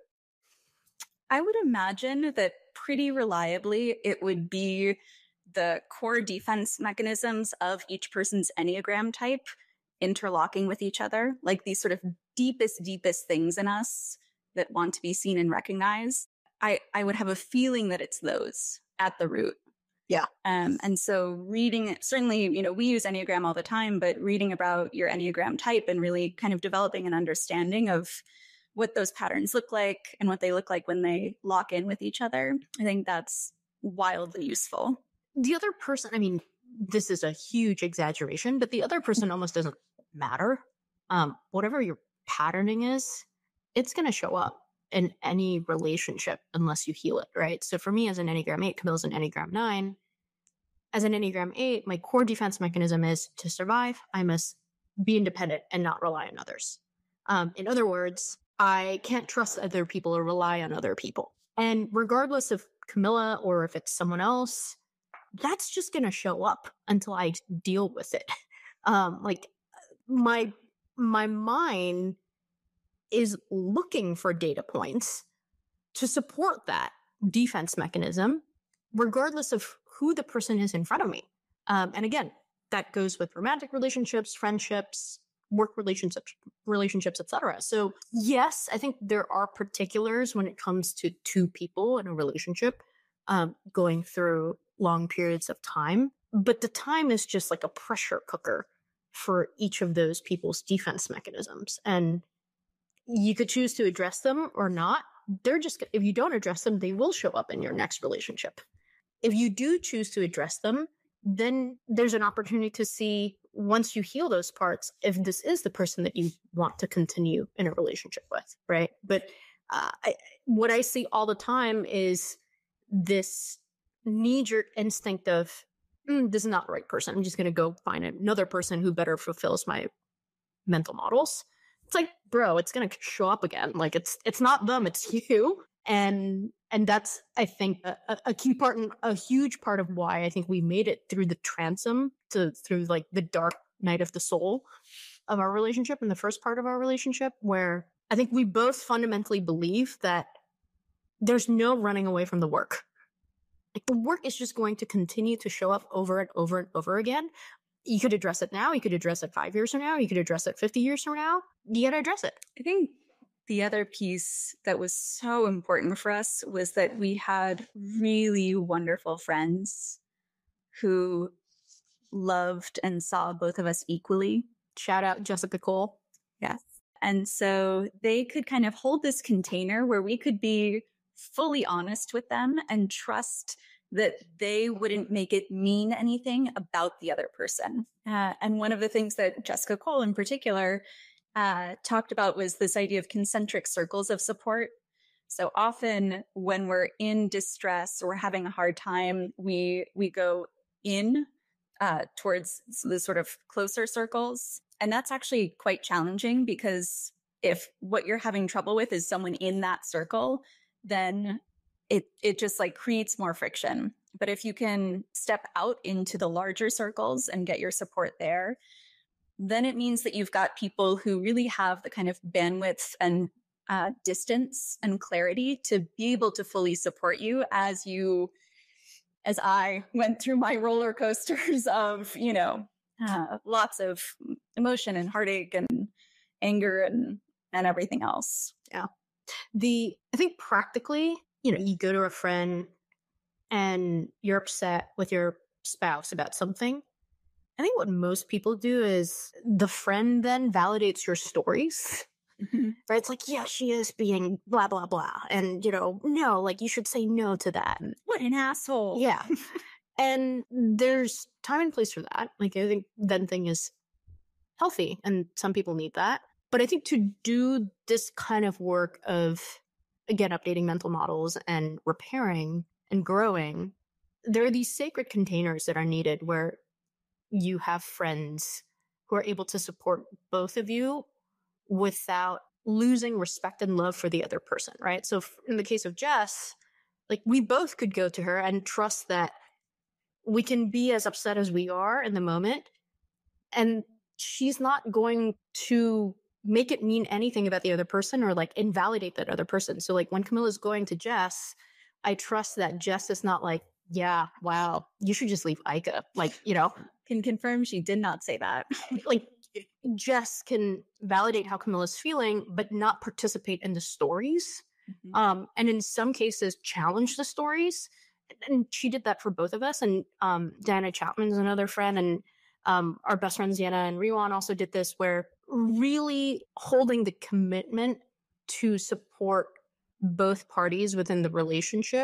I would imagine that pretty reliably it would be the core defense mechanisms of each person's Enneagram type interlocking with each other, like these sort of deepest things in us that want to be seen and recognized. I would have a feeling that it's those at the root. Yeah. And so reading it, certainly, you know, we use Enneagram all the time, but reading about your Enneagram type and really kind of developing an understanding of what those patterns look like and what they look like when they lock in with each other, I think that's wildly useful. The other person, I mean, this is a huge exaggeration, but the other person almost doesn't matter. Whatever your patterning is, it's going to show up in any relationship unless you heal it, right? So for me as an Enneagram 8, Camilla's an Enneagram 9. As an Enneagram 8, my core defense mechanism is to survive, I must be independent and not rely on others. In other words, I can't trust other people or rely on other people. And regardless of Camilla or if it's someone else, that's just going to show up until I deal with it. Like my mind is looking for data points to support that defense mechanism, regardless of who the person is in front of me. And again, that goes with romantic relationships, friendships, work relationships, etc. So yes, I think there are particulars when it comes to two people in a relationship going through long periods of time, but the time is just like a pressure cooker for each of those people's defense mechanisms. And you could choose to address them or not. They're just, if you don't address them, they will show up in your next relationship. If you do choose to address them, then there's an opportunity to see, once you heal those parts, if this is the person that you want to continue in a relationship with, right? But what I see all the time is this knee-jerk instinct of, this is not the right person. I'm just going to go find another person who better fulfills my mental models. It's like, bro, it's going to show up again. Like it's not them, it's you. And that's, I think, a key part and a huge part of why I think we made it through the transom through like the dark night of the soul of our relationship in the first part of our relationship, where I think we both fundamentally believe that there's no running away from the work. Like the work is just going to continue to show up over and over and over again. You could address it now. You could address it 5 years from now. You could address it 50 years from now. You got to address it. I think the other piece that was so important for us was that we had really wonderful friends who loved and saw both of us equally. Shout out Jessica Cole. Yes. And so they could kind of hold this container where we could be fully honest with them and trust that they wouldn't make it mean anything about the other person. And one of the things that Jessica Cole in particular talked about was this idea of concentric circles of support. So often when we're in distress or we're having a hard time, we go in towards the sort of closer circles. And that's actually quite challenging, because if what you're having trouble with is someone in that circle, then it just like creates more friction. But if you can step out into the larger circles and get your support there, then it means that you've got people who really have the kind of bandwidth and distance and clarity to be able to fully support you as I went through my roller coasters of, lots of emotion and heartache and anger and everything else. Yeah. I think practically, you go to a friend and you're upset with your spouse about something. I think what most people do is the friend then validates your stories. Mm-hmm. Right? It's like, yeah, she is being blah, blah, blah. And, no, like you should say no to that. What an asshole. Yeah. And there's time and place for that. Like, I think venting is healthy and some people need that. But I think to do this kind of work of, again, updating mental models and repairing and growing, there are these sacred containers that are needed where you have friends who are able to support both of you without losing respect and love for the other person, right? So in the case of Jess, like we both could go to her and trust that we can be as upset as we are in the moment, and she's not going to make it mean anything about the other person or like invalidate that other person. So like when Camilla's going to Jess, I trust that Jess is not like, yeah, wow, you should just leave Ika. Like, Can confirm she did not say that. Like Jess can validate how Camilla's feeling, but not participate in the stories. Mm-hmm. And in some cases challenge the stories. And she did that for both of us. And Diana Chapman's another friend, and our best friends Yana and Riwan also did this, where really holding the commitment to support both parties within the relationship,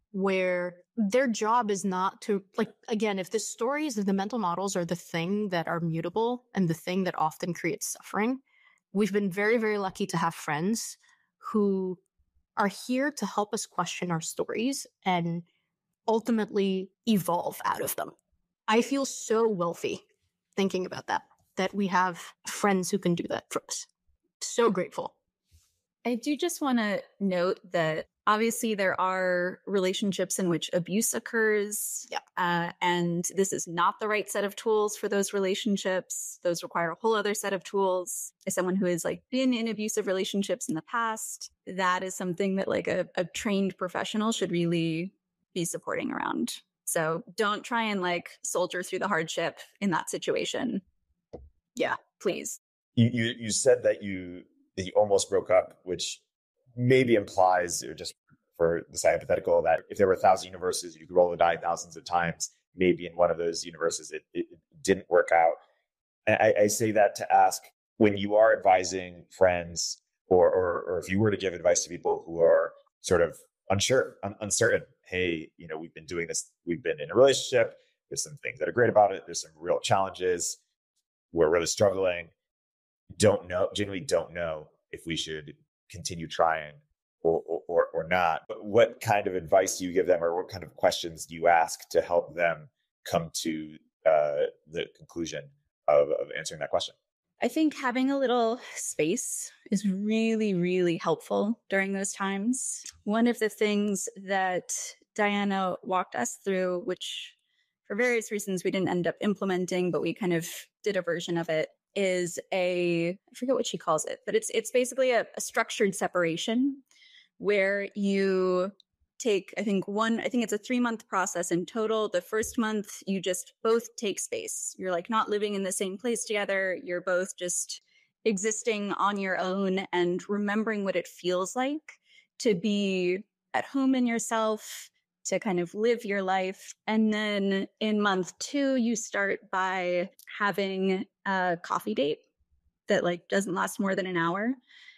where their job is not to, like, again, if the stories of the mental models are the thing that are mutable and the thing that often creates suffering, we've been very, very lucky to have friends who are here to help us question our stories and ultimately evolve out of them. I feel so wealthy thinking about that we have friends who can do that for us. So grateful. I do just want to note that obviously there are relationships in which abuse occurs. Yep. And this is not the right set of tools for those relationships. Those require a whole other set of tools. As someone who has like been in abusive relationships in the past, that is something that like a trained professional should really be supporting around. So don't try and like soldier through the hardship in that situation. Yeah, please. You said that you almost broke up, which maybe implies, or just for this hypothetical, that if there were 1,000 universes, you could roll the die thousands of times. Maybe in one of those universes, it didn't work out. I say that to ask, when you are advising friends, or if you were to give advice to people who are sort of unsure, uncertain, hey, we've been doing this, we've been in a relationship, there's some things that are great about it, there's some real challenges, we're really struggling, genuinely don't know if we should continue trying or not. But what kind of advice do you give them, or what kind of questions do you ask to help them come to the conclusion of answering that question? I think having a little space is really, really helpful during those times. One of the things that Diana walked us through, which for various reasons we didn't end up implementing, but we kind of did a version of it, is I forget what she calls it, but it's basically a structured separation where you take, I think it's a 3-month process in total. The first month, you just both take space. You're like not living in the same place together. You're both just existing on your own and remembering what it feels like to be at home in yourself, to kind of live your life. And then in month 2, you start by having a coffee date that like doesn't last more than an hour.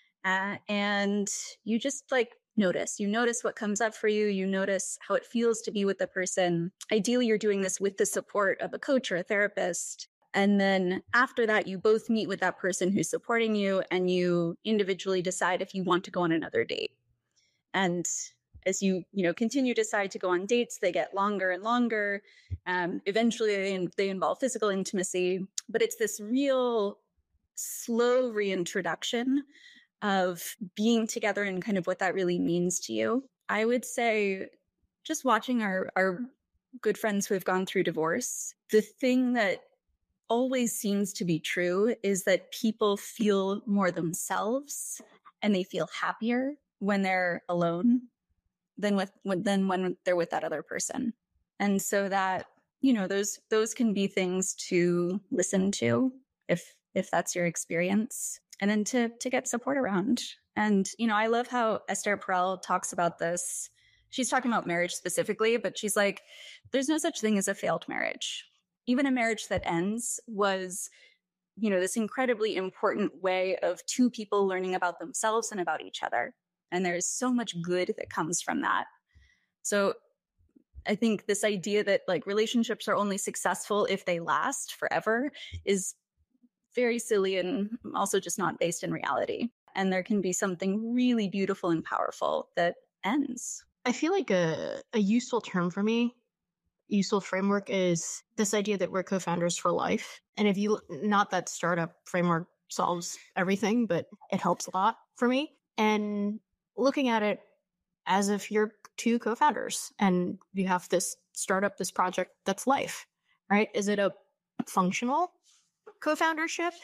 And you just like you notice what comes up for you. You notice how it feels to be with the person. Ideally, you're doing this with the support of a coach or a therapist. And then after that, you both meet with that person who's supporting you, and you individually decide if you want to go on another date. And as you continue to decide to go on dates, they get longer and longer. Eventually, they involve physical intimacy, but it's this real slow reintroduction of being together and kind of what that really means to you. I would say just watching our good friends who have gone through divorce, the thing that always seems to be true is that people feel more themselves and they feel happier when they're alone than when they're with that other person. And so that, those can be things to listen to if that's your experience. And then to get support around. And, I love how Esther Perel talks about this. She's talking about marriage specifically, but she's like, there's no such thing as a failed marriage. Even a marriage that ends was, this incredibly important way of 2 people learning about themselves and about each other. And there's so much good that comes from that. So I think this idea that like relationships are only successful if they last forever is very silly and also just not based in reality. And there can be something really beautiful and powerful that ends. I feel like a useful term for me, useful framework, is this idea that we're co-founders for life. And if you, not that startup framework solves everything, but it helps a lot for me. And looking at it as if you're 2 co-founders and you have this startup, this project that's life, right? Is it a functional co-foundership?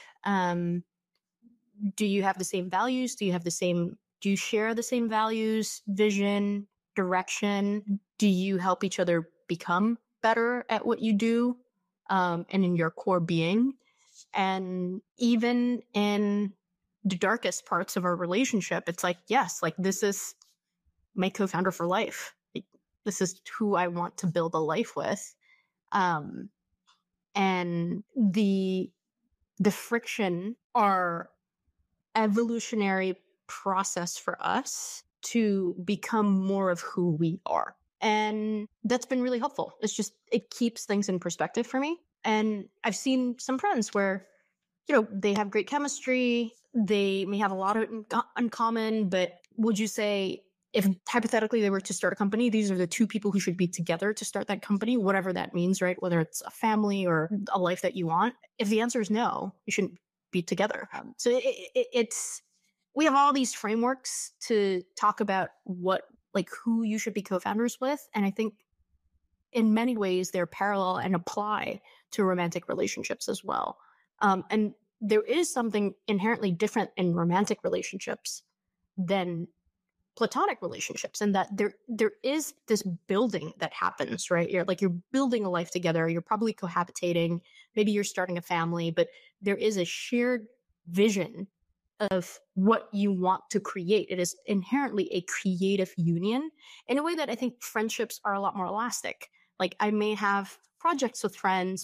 Do you have the same values? Do you share the same values, vision, direction? Do you help each other become better at what you do, and in your core being? And even in the darkest parts of our relationship, it's like, yes, like this is my co-founder for life. This is who I want to build a life with. And the friction are evolutionary process for us to become more of who we are. And that's been really helpful. It keeps things in perspective for me. And I've seen some friends where, they have great chemistry, they may have a lot of it in common, but would you say if hypothetically they were to start a company, these are the 2 people who should be together to start that company, whatever that means, right? Whether it's a family or a life that you want. If the answer is no, you shouldn't be together. So we have all these frameworks to talk about who you should be co-founders with. And I think in many ways they're parallel and apply to romantic relationships as well. And there is something inherently different in romantic relationships than platonic relationships, and that there is this building that happens, right? You're building a life together, you're probably cohabitating, maybe you're starting a family, but there is a shared vision of what you want to create. It is inherently a creative union in a way that I think friendships are a lot more elastic. Like I may have projects with friends, but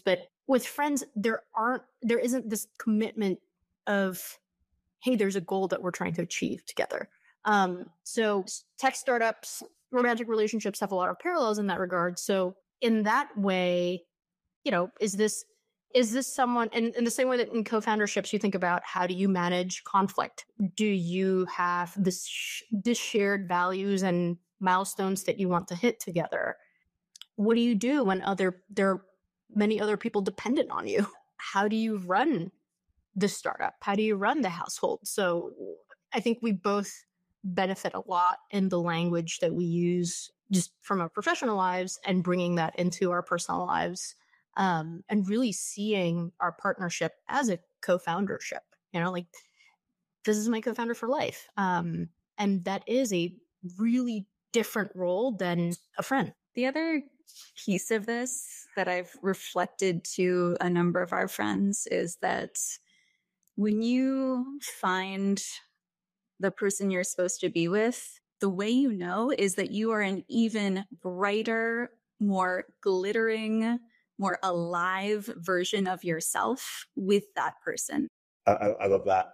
with friends, there isn't this commitment of, hey, there's a goal that we're trying to achieve together. So tech startups, romantic relationships have a lot of parallels in that regard. So in that way, is this someone, and in the same way that in co-founderships, you think about how do you manage conflict? Do you have this shared values and milestones that you want to hit together? What do you do when there are many other people dependent on you? How do you run the startup? How do you run the household? So I think we both benefit a lot in the language that we use just from our professional lives and bringing that into our personal lives, and really seeing our partnership as a co-foundership. Like, this is my co-founder for life. And that is a really different role than a friend. The other piece of this that I've reflected to a number of our friends is that when you find the person you're supposed to be with, the way you know is that you are an even brighter, more glittering, more alive version of yourself with that person. I love that.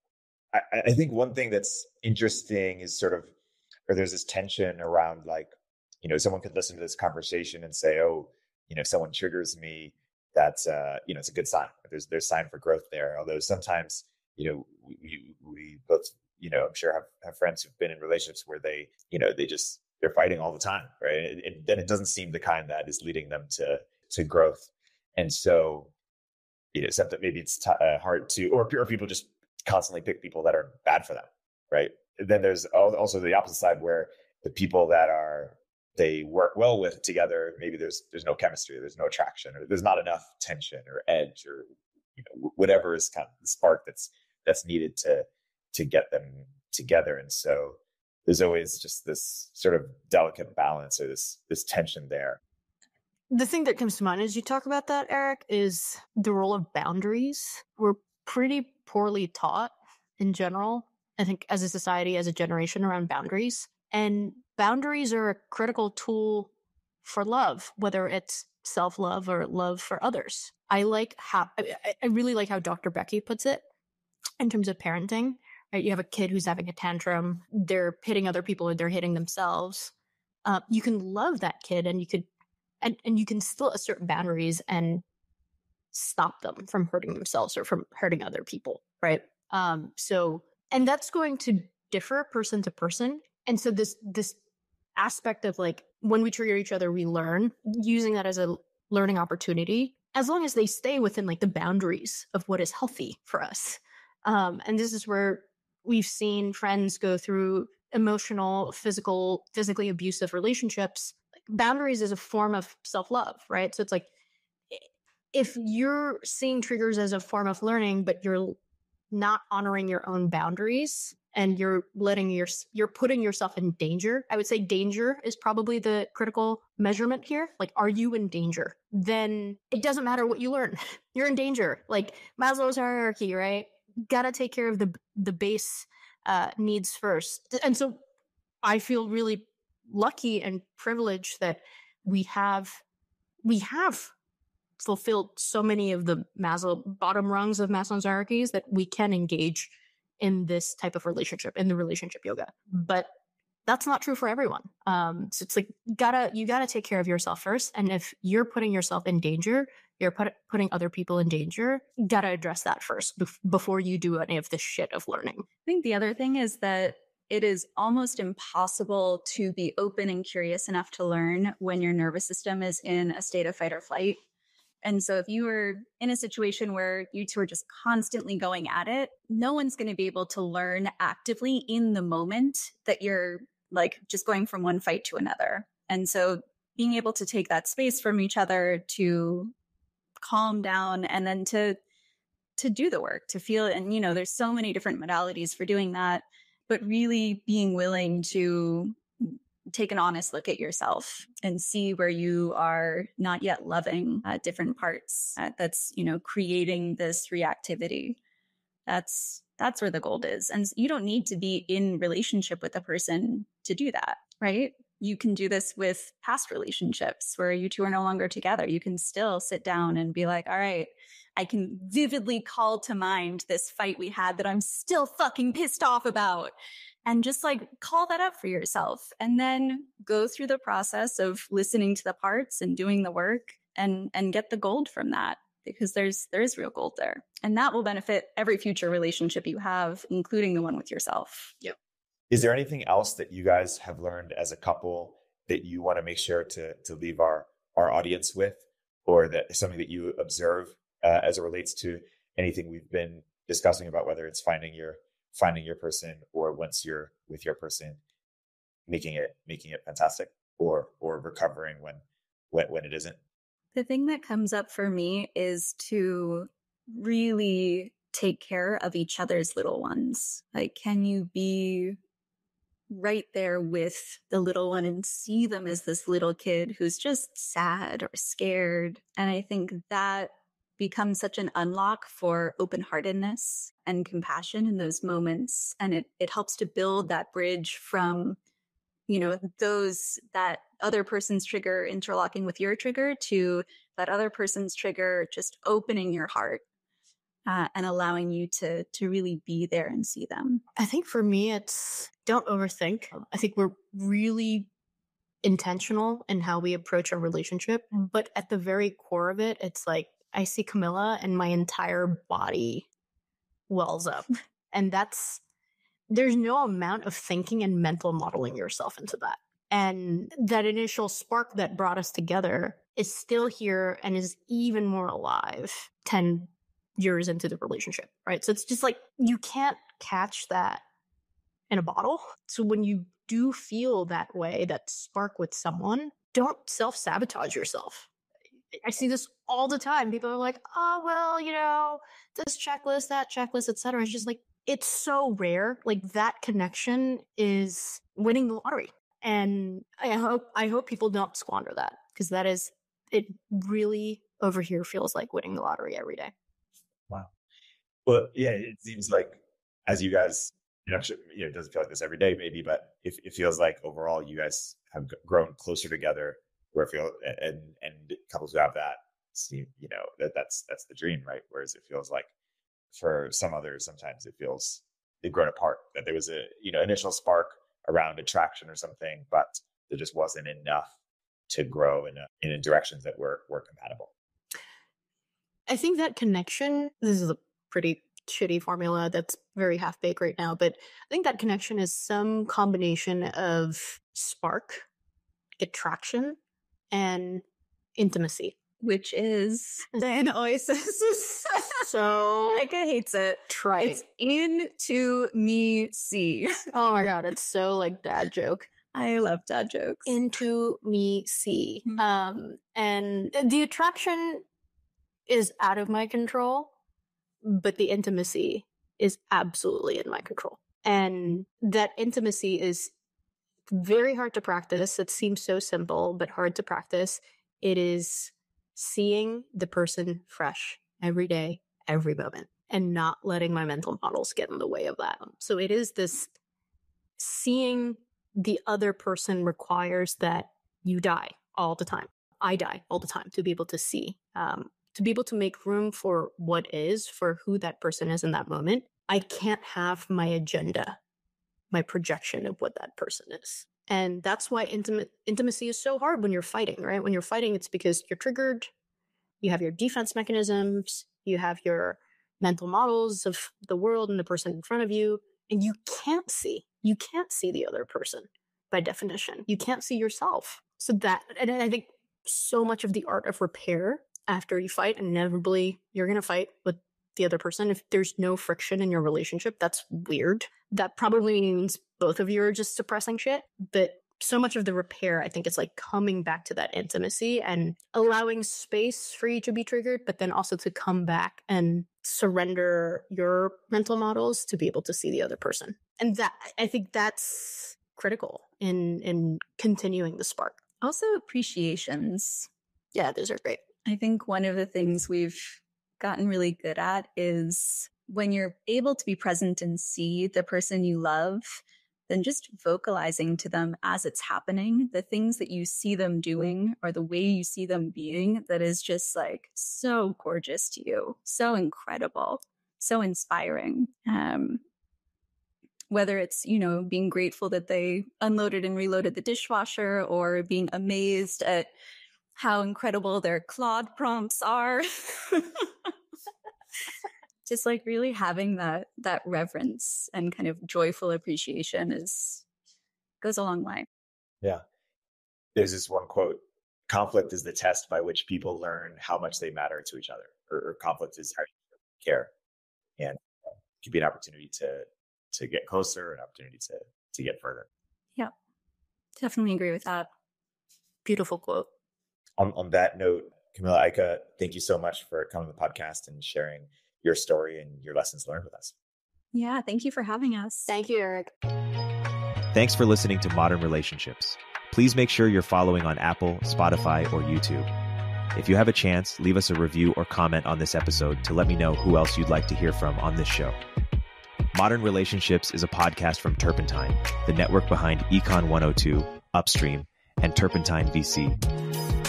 I think one thing that's interesting is sort of, or there's this tension around, like, someone could listen to this conversation and say, oh, if someone triggers me, that's, it's a good sign. There's sign for growth there. Although sometimes, we both, I'm sure have friends who've been in relationships where they're fighting all the time, right? Then it doesn't seem the kind that is leading them to growth. And so, except that maybe it's hard to, or people just constantly pick people that are bad for them, right? Then there's also the opposite side where the people that they work well with together, maybe there's no chemistry, there's no attraction, or there's not enough tension or edge, or whatever is kind of the spark that's needed to get them together. And so there's always just this sort of delicate balance, or this tension there. The thing that comes to mind as you talk about that, Eric, is the role of boundaries. We're pretty poorly taught in general, I think, as a society, as a generation, around boundaries. And boundaries are a critical tool for love, whether it's self-love or love for others. I really like how Dr. Becky puts it in terms of parenting. Right? You have a kid who's having a tantrum, they're hitting other people, or they're hitting themselves. You can love that kid, and you can still assert boundaries and stop them from hurting themselves or from hurting other people, right? And that's going to differ person to person. And so this aspect of, like, when we trigger each other, we learn, using that as a learning opportunity, as long as they stay within, like, the boundaries of what is healthy for us. And this is where we've seen friends go through emotional, physically abusive relationships. Boundaries is a form of self-love, right? So it's like, if you're seeing triggers as a form of learning, but you're not honoring your own boundaries, and you're putting yourself in danger, I would say danger is probably the critical measurement here. Like, are you in danger? Then it doesn't matter what you learn. You're in danger. Like Maslow's hierarchy, right? Gotta take care of the base needs first. And so I feel really lucky and privileged that we have fulfilled so many of the bottom rungs of Maslow's hierarchies that we can engage in this type of relationship, in the relationship yoga. But that's not true for everyone. So it's like, you gotta take care of yourself first. And if you're putting yourself in danger, you're putting other people in danger, you gotta address that first before you do any of this shit of learning. I think the other thing is that it is almost impossible to be open and curious enough to learn when your nervous system is in a state of fight or flight. And so if you were in a situation where you two are just constantly going at it, no one's going to be able to learn actively in the moment that you're, like, just going from one fight to another. And so being able to take that space from each other to calm down, and then to do the work, to feel it. And, there's so many different modalities for doing that, but really being willing to take an honest look at yourself and see where you are not yet loving different parts that's, creating this reactivity. That's where the gold is. And you don't need to be in relationship with a person to do that, right? you can do this with past relationships where you two are no longer together. You can still sit down and be like, all right, I can vividly call to mind this fight we had that I'm still fucking pissed off about. And just like call that up for yourself and then go through the process of listening to the parts and doing the work and get the gold from that, because there is real gold there. And that will benefit every future relationship you have, including the one with yourself. Yep. Is there anything else that you guys have learned as a couple that you want to make sure to leave our audience with, or that something that you observe as it relates to anything we've been discussing about, whether it's finding your person, or once you're with your person, making it fantastic, or recovering when it isn't? The thing that comes up for me is to really take care of each other's little ones. Like, can you be right there with the little one and see them as this little kid who's just sad or scared? And I think that becomes such an unlock for open-heartedness and compassion in those moments. And it helps to build that bridge from, that other person's trigger interlocking with your trigger to that other person's trigger just opening your heart and allowing you to really be there and see them. I think for me, it's don't overthink. I think we're really intentional in how we approach our relationship. But at the very core of it, it's like, I see Camilla and my entire body wells up. And there's no amount of thinking and mental modeling yourself into that. And that initial spark that brought us together is still here and is even more alive 10 years into the relationship, right? So it's just like, you can't catch that in a bottle. So when you do feel that way, that spark with someone, don't self-sabotage yourself. I see this all the time. People are like, oh, well, this checklist, that checklist, etc. It's just like, it's so rare. Like, that connection is winning the lottery. And I hope people don't squander that, because it really over here feels like winning the lottery every day. Wow. Well, yeah, it seems like, as you guys, it doesn't feel like this every day maybe, but it feels like overall you guys have grown closer together, where it feels, and couples who have that seem, that's the dream, right? Whereas it feels like for some others, sometimes it feels they've grown apart, that there was a, initial spark around attraction or something, but there just wasn't enough to grow in directions that were compatible. I think that connection, this is a pretty shitty formula that's very half-baked right now, but I think that connection is some combination of spark, attraction, and intimacy. Which is an oasis. So Micah hates it. Try It's into me see. Oh my god, it's so like dad joke. I love dad jokes. Into me see. And the attraction is out of my control, but the intimacy is absolutely in my control. And that intimacy is very hard to practice. It seems so simple, but hard to practice. It is seeing the person fresh every day, every moment, and not letting my mental models get in the way of that. So it is this seeing the other person requires that you die all the time. I die all the time to be able to see, to be able to make room for what is, for who that person is in that moment. I can't have my agenda, my projection of what that person is. And that's why intimacy is so hard when you're fighting, right? When you're fighting, it's because you're triggered, you have your defense mechanisms, you have your mental models of the world and the person in front of you, and you can't see the other person by definition. You can't see yourself. So that, and I think so much of the art of repair after you fight, inevitably you're going to fight with the other person. If there's no friction in your relationship, that's weird. That probably means both of you are just suppressing shit. But so much of the repair, I think, it's like coming back to that intimacy and allowing space for you to be triggered, but then also to come back and surrender your mental models to be able to see the other person. And that, I think that's critical in continuing the spark. Also, appreciations. Yeah, those are great. I think one of the things we've gotten really good at is when you're able to be present and see the person you love, then just vocalizing to them as it's happening, the things that you see them doing or the way you see them being that is just like so gorgeous to you, so incredible, so inspiring. Whether it's, being grateful that they unloaded and reloaded the dishwasher, or being amazed at how incredible their Claude prompts are. Just like really having that reverence and kind of joyful appreciation goes a long way. Yeah. There's this one quote: conflict is the test by which people learn how much they matter to each other, or conflict is how you care. And it can be an opportunity to get closer, an opportunity to get further. Yeah, definitely agree with that. Beautiful quote. On that note, Camilla, Aika, thank you so much for coming to the podcast and sharing your story and your lessons learned with us. Yeah, thank you for having us. Thank you, Eric. Thanks for listening to Modern Relationships. Please make sure you're following on Apple, Spotify, or YouTube. If you have a chance, leave us a review or comment on this episode to let me know who else you'd like to hear from on this show. Modern Relationships is a podcast from Turpentine, the network behind Econ 102, Upstream, and Turpentine VC.